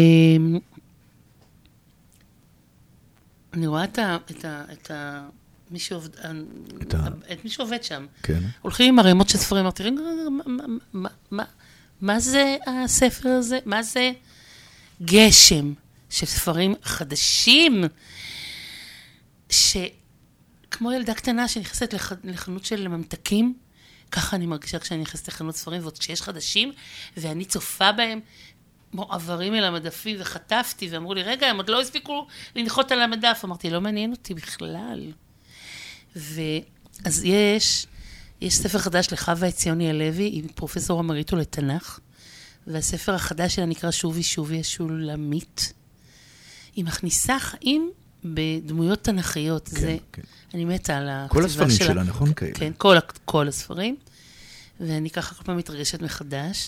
ואני רואה את מי שעובד שם. כן. הולכים עם הרמות של ספרים, אמרתי, רגע, מה זה הספר הזה? מה זה גשם של ספרים חדשים? שכמו ילדה קטנה שנכנסת לחנות של ממתקים, ככה אני מרגישה כשאני נכנסת לחנות ספרים, ועוד כשיש חדשים, ואני צופה בהם, מועברים אל המדפים, וחטפתי, ואמרו לי, רגע, הם עוד לא הספיקו לנחות על המדף. אמרתי, לא מעניין אותי בכלל. אז יש ספר חדש לחווה עציוני הלוי, עם פרופסור אמריטו לתנ"ך, והספר החדש שלה נקרא שובי שובי השולמית. היא מכניסה חיים בדמויות תנ"כיות. כן, זה, כן. אני מתה על הכתיבה כל הספרים שלה, נכון? כן, כאלה. כל הספרים. ואני ככה כל פעם מתרגשת מחדש.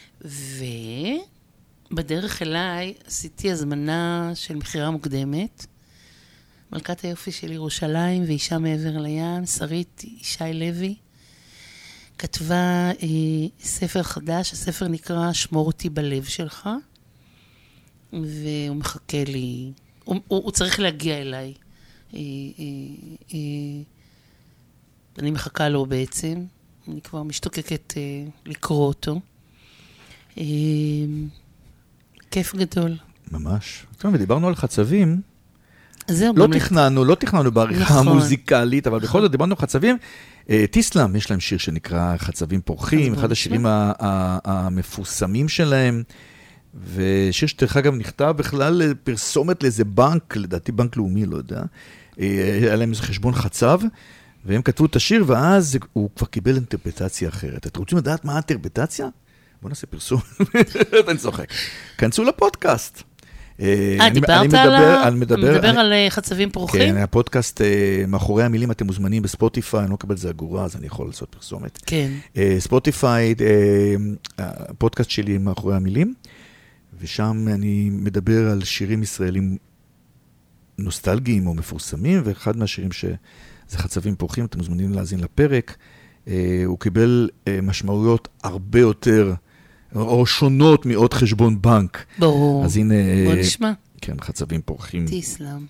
ובדרך אליי עשיתי הזמנה של מחירה מוקדמת. מלכת היופי של ירושלים ואישה מעבר לים, שרית ישי לוי, כתבה ספר חדש, הספר נקרא שמור אותי בלב שלך, והוא מחכה לי, הוא צריך להגיע אליי. אני מחכה לו בעצם, אני כבר משתוקקת לקרוא אותו. כיף גדול. ממש. טוב, ודיברנו על חצבים. זהו, לא תכננו בעריכה המוזיקלית, אבל בכל זאת דיברנו על חצבים. טיסלאם, יש להם שיר שנקרא חצבים פורחים, אחד השירים המפורסמים שלהם, ושיר שדרך אגב נכתב בכלל פרסומת לאיזה בנק, לדעתי בנק לאומי, לא יודע, היה להם איזה חשבון חצב, והם כתבו את השיר, ואז הוא כבר קיבל אינטרפטציה אחרת. אתם רוצים לדעת מה האינטרפטציה? בואו נעשה פרסום. אני צוחק. כנסו לפודקאסט. מדבר על חצבים פורחים? כן, הפודקאסט מאחורי המילים, אתם מוזמנים בספוטיפיי, אני לא קבל זה אגורה, אז אני יכול לעשות פרסומת. כן. ספוטיפיי, הפודקאסט שלי מאחורי המילים, ושם אני מדבר על שירים ישראלים נוסטלגיים או מפורסמים, ואחד מהשירים שזה חצבים פורחים, אתם מוזמנים להאזין לפרק, הוא קיבל משמעויות הרבה יותר או שונות מעוד חשבון בנק. ברור. אז הנה... בוא נשמע. כן, חצבים פורחים. טיסלאם.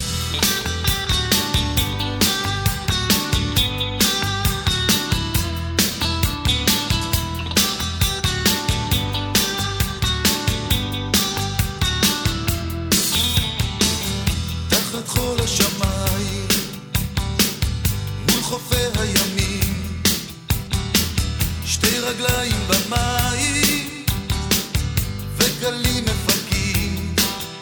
תחת חול השמיים, מול חופי הימים, שתי רגליים במים, וגלים מפקים,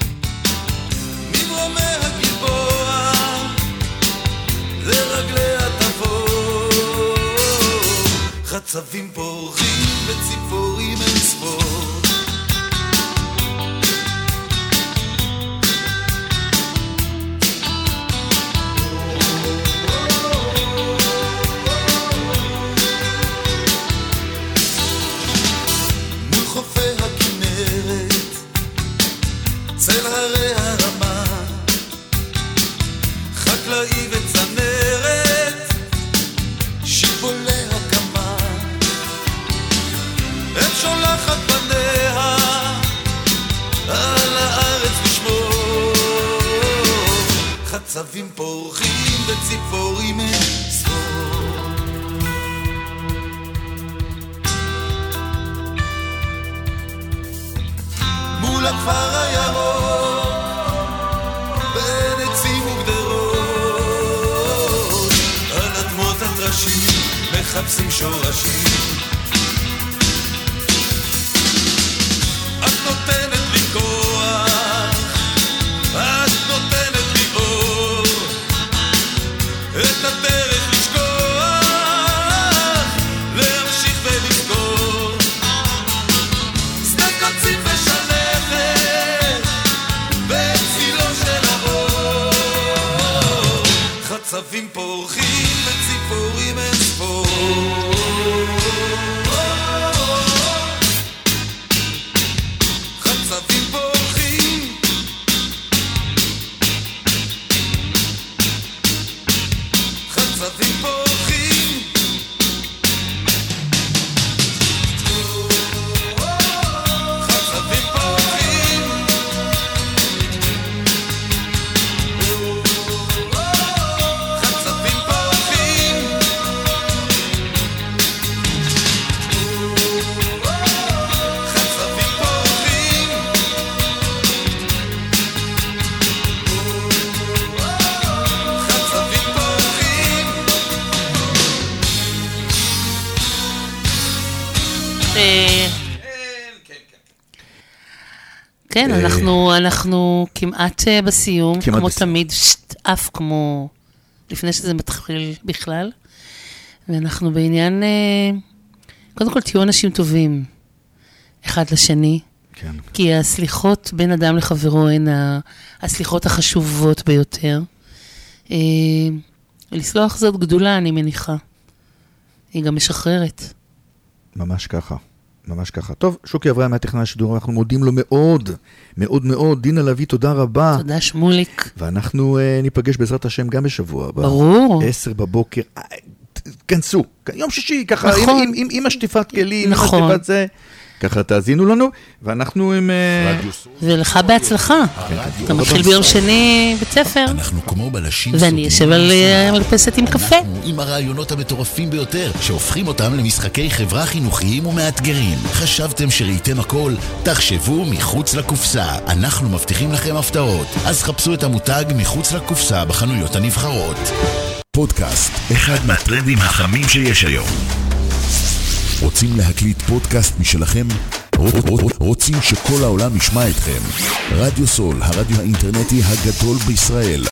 ממרומי הגלבוע, לרגליה תבוא, חצבים פורחים וציפורים אין ספור. צל הרי הרמה, חקלאי וצנרת, שיבולי הקמה, את שולחת בניה על הארץ לשמור, חצבים פורחים וציפורים אין ספור. מול הכפר הירוק בין עצים וגדרות, על אדמות הטרשים מחפשים שורשים. את נותנת לי כוח, את נותנת לי אור, את הדרך לשכוח, להמשיך ולזכור. שדה קוצים ושלכת בצילו של האור, חצבים פורחים וציפורים אין ספור. חצבים פורחים, חצבים פורחים, חצבים פורחים, חצבים פורחים, חצבים פורחים, חצבים פורחים. כן, אנחנו כמעט בסיום, כמעט כמו בסיום. תמיד, אף כמו לפני שזה מתחיל בכלל. ואנחנו בעניין, קודם כל תהיו אנשים טובים, אחד לשני. כן. כי הסליחות בין אדם לחברו הן הסליחות החשובות ביותר. ולסלוח זאת גדולה, אני מניחה. היא גם משחררת. ממש ככה. ממש ככה. טוב, שוקי אברהם מהטכנאי השידור, אנחנו מודים לו מאוד, מאוד מאוד. דינה לביא, תודה רבה. תודה שמוליק. ואנחנו ניפגש בעזרת השם גם בשבוע הבא. ברור. 10 בבוקר. כנסו. יום שישי, ככה, נכון. עם השטיפת כלים, נכון. עם השטיפת זה. ככה תאזינו לנו, ואנחנו עם... ולך בהצלחה. אתה מתחיל ביום שני בית ספר. אנחנו כמו בלשים ואני יושב על מרפסת עם קפה. אנחנו עם הרעיונות המטורפים ביותר, שהופכים אותם למשחקי חברה חינוכיים ומאתגרים. חשבתם שראיתם הכל? תחשבו מחוץ לקופסה. אנחנו מבטיחים לכם הפתעות. אז חפשו את המותג מחוץ לקופסה בחנויות הנבחרות. פודקאסט, אחד מהטרנדים החמים שיש היום. רוצים להקליט פודקאסט משלכם? רוצים שכל העולם ישמע אתכם? רדיו סול, הרדיו האינטרנטי הגדול בישראל,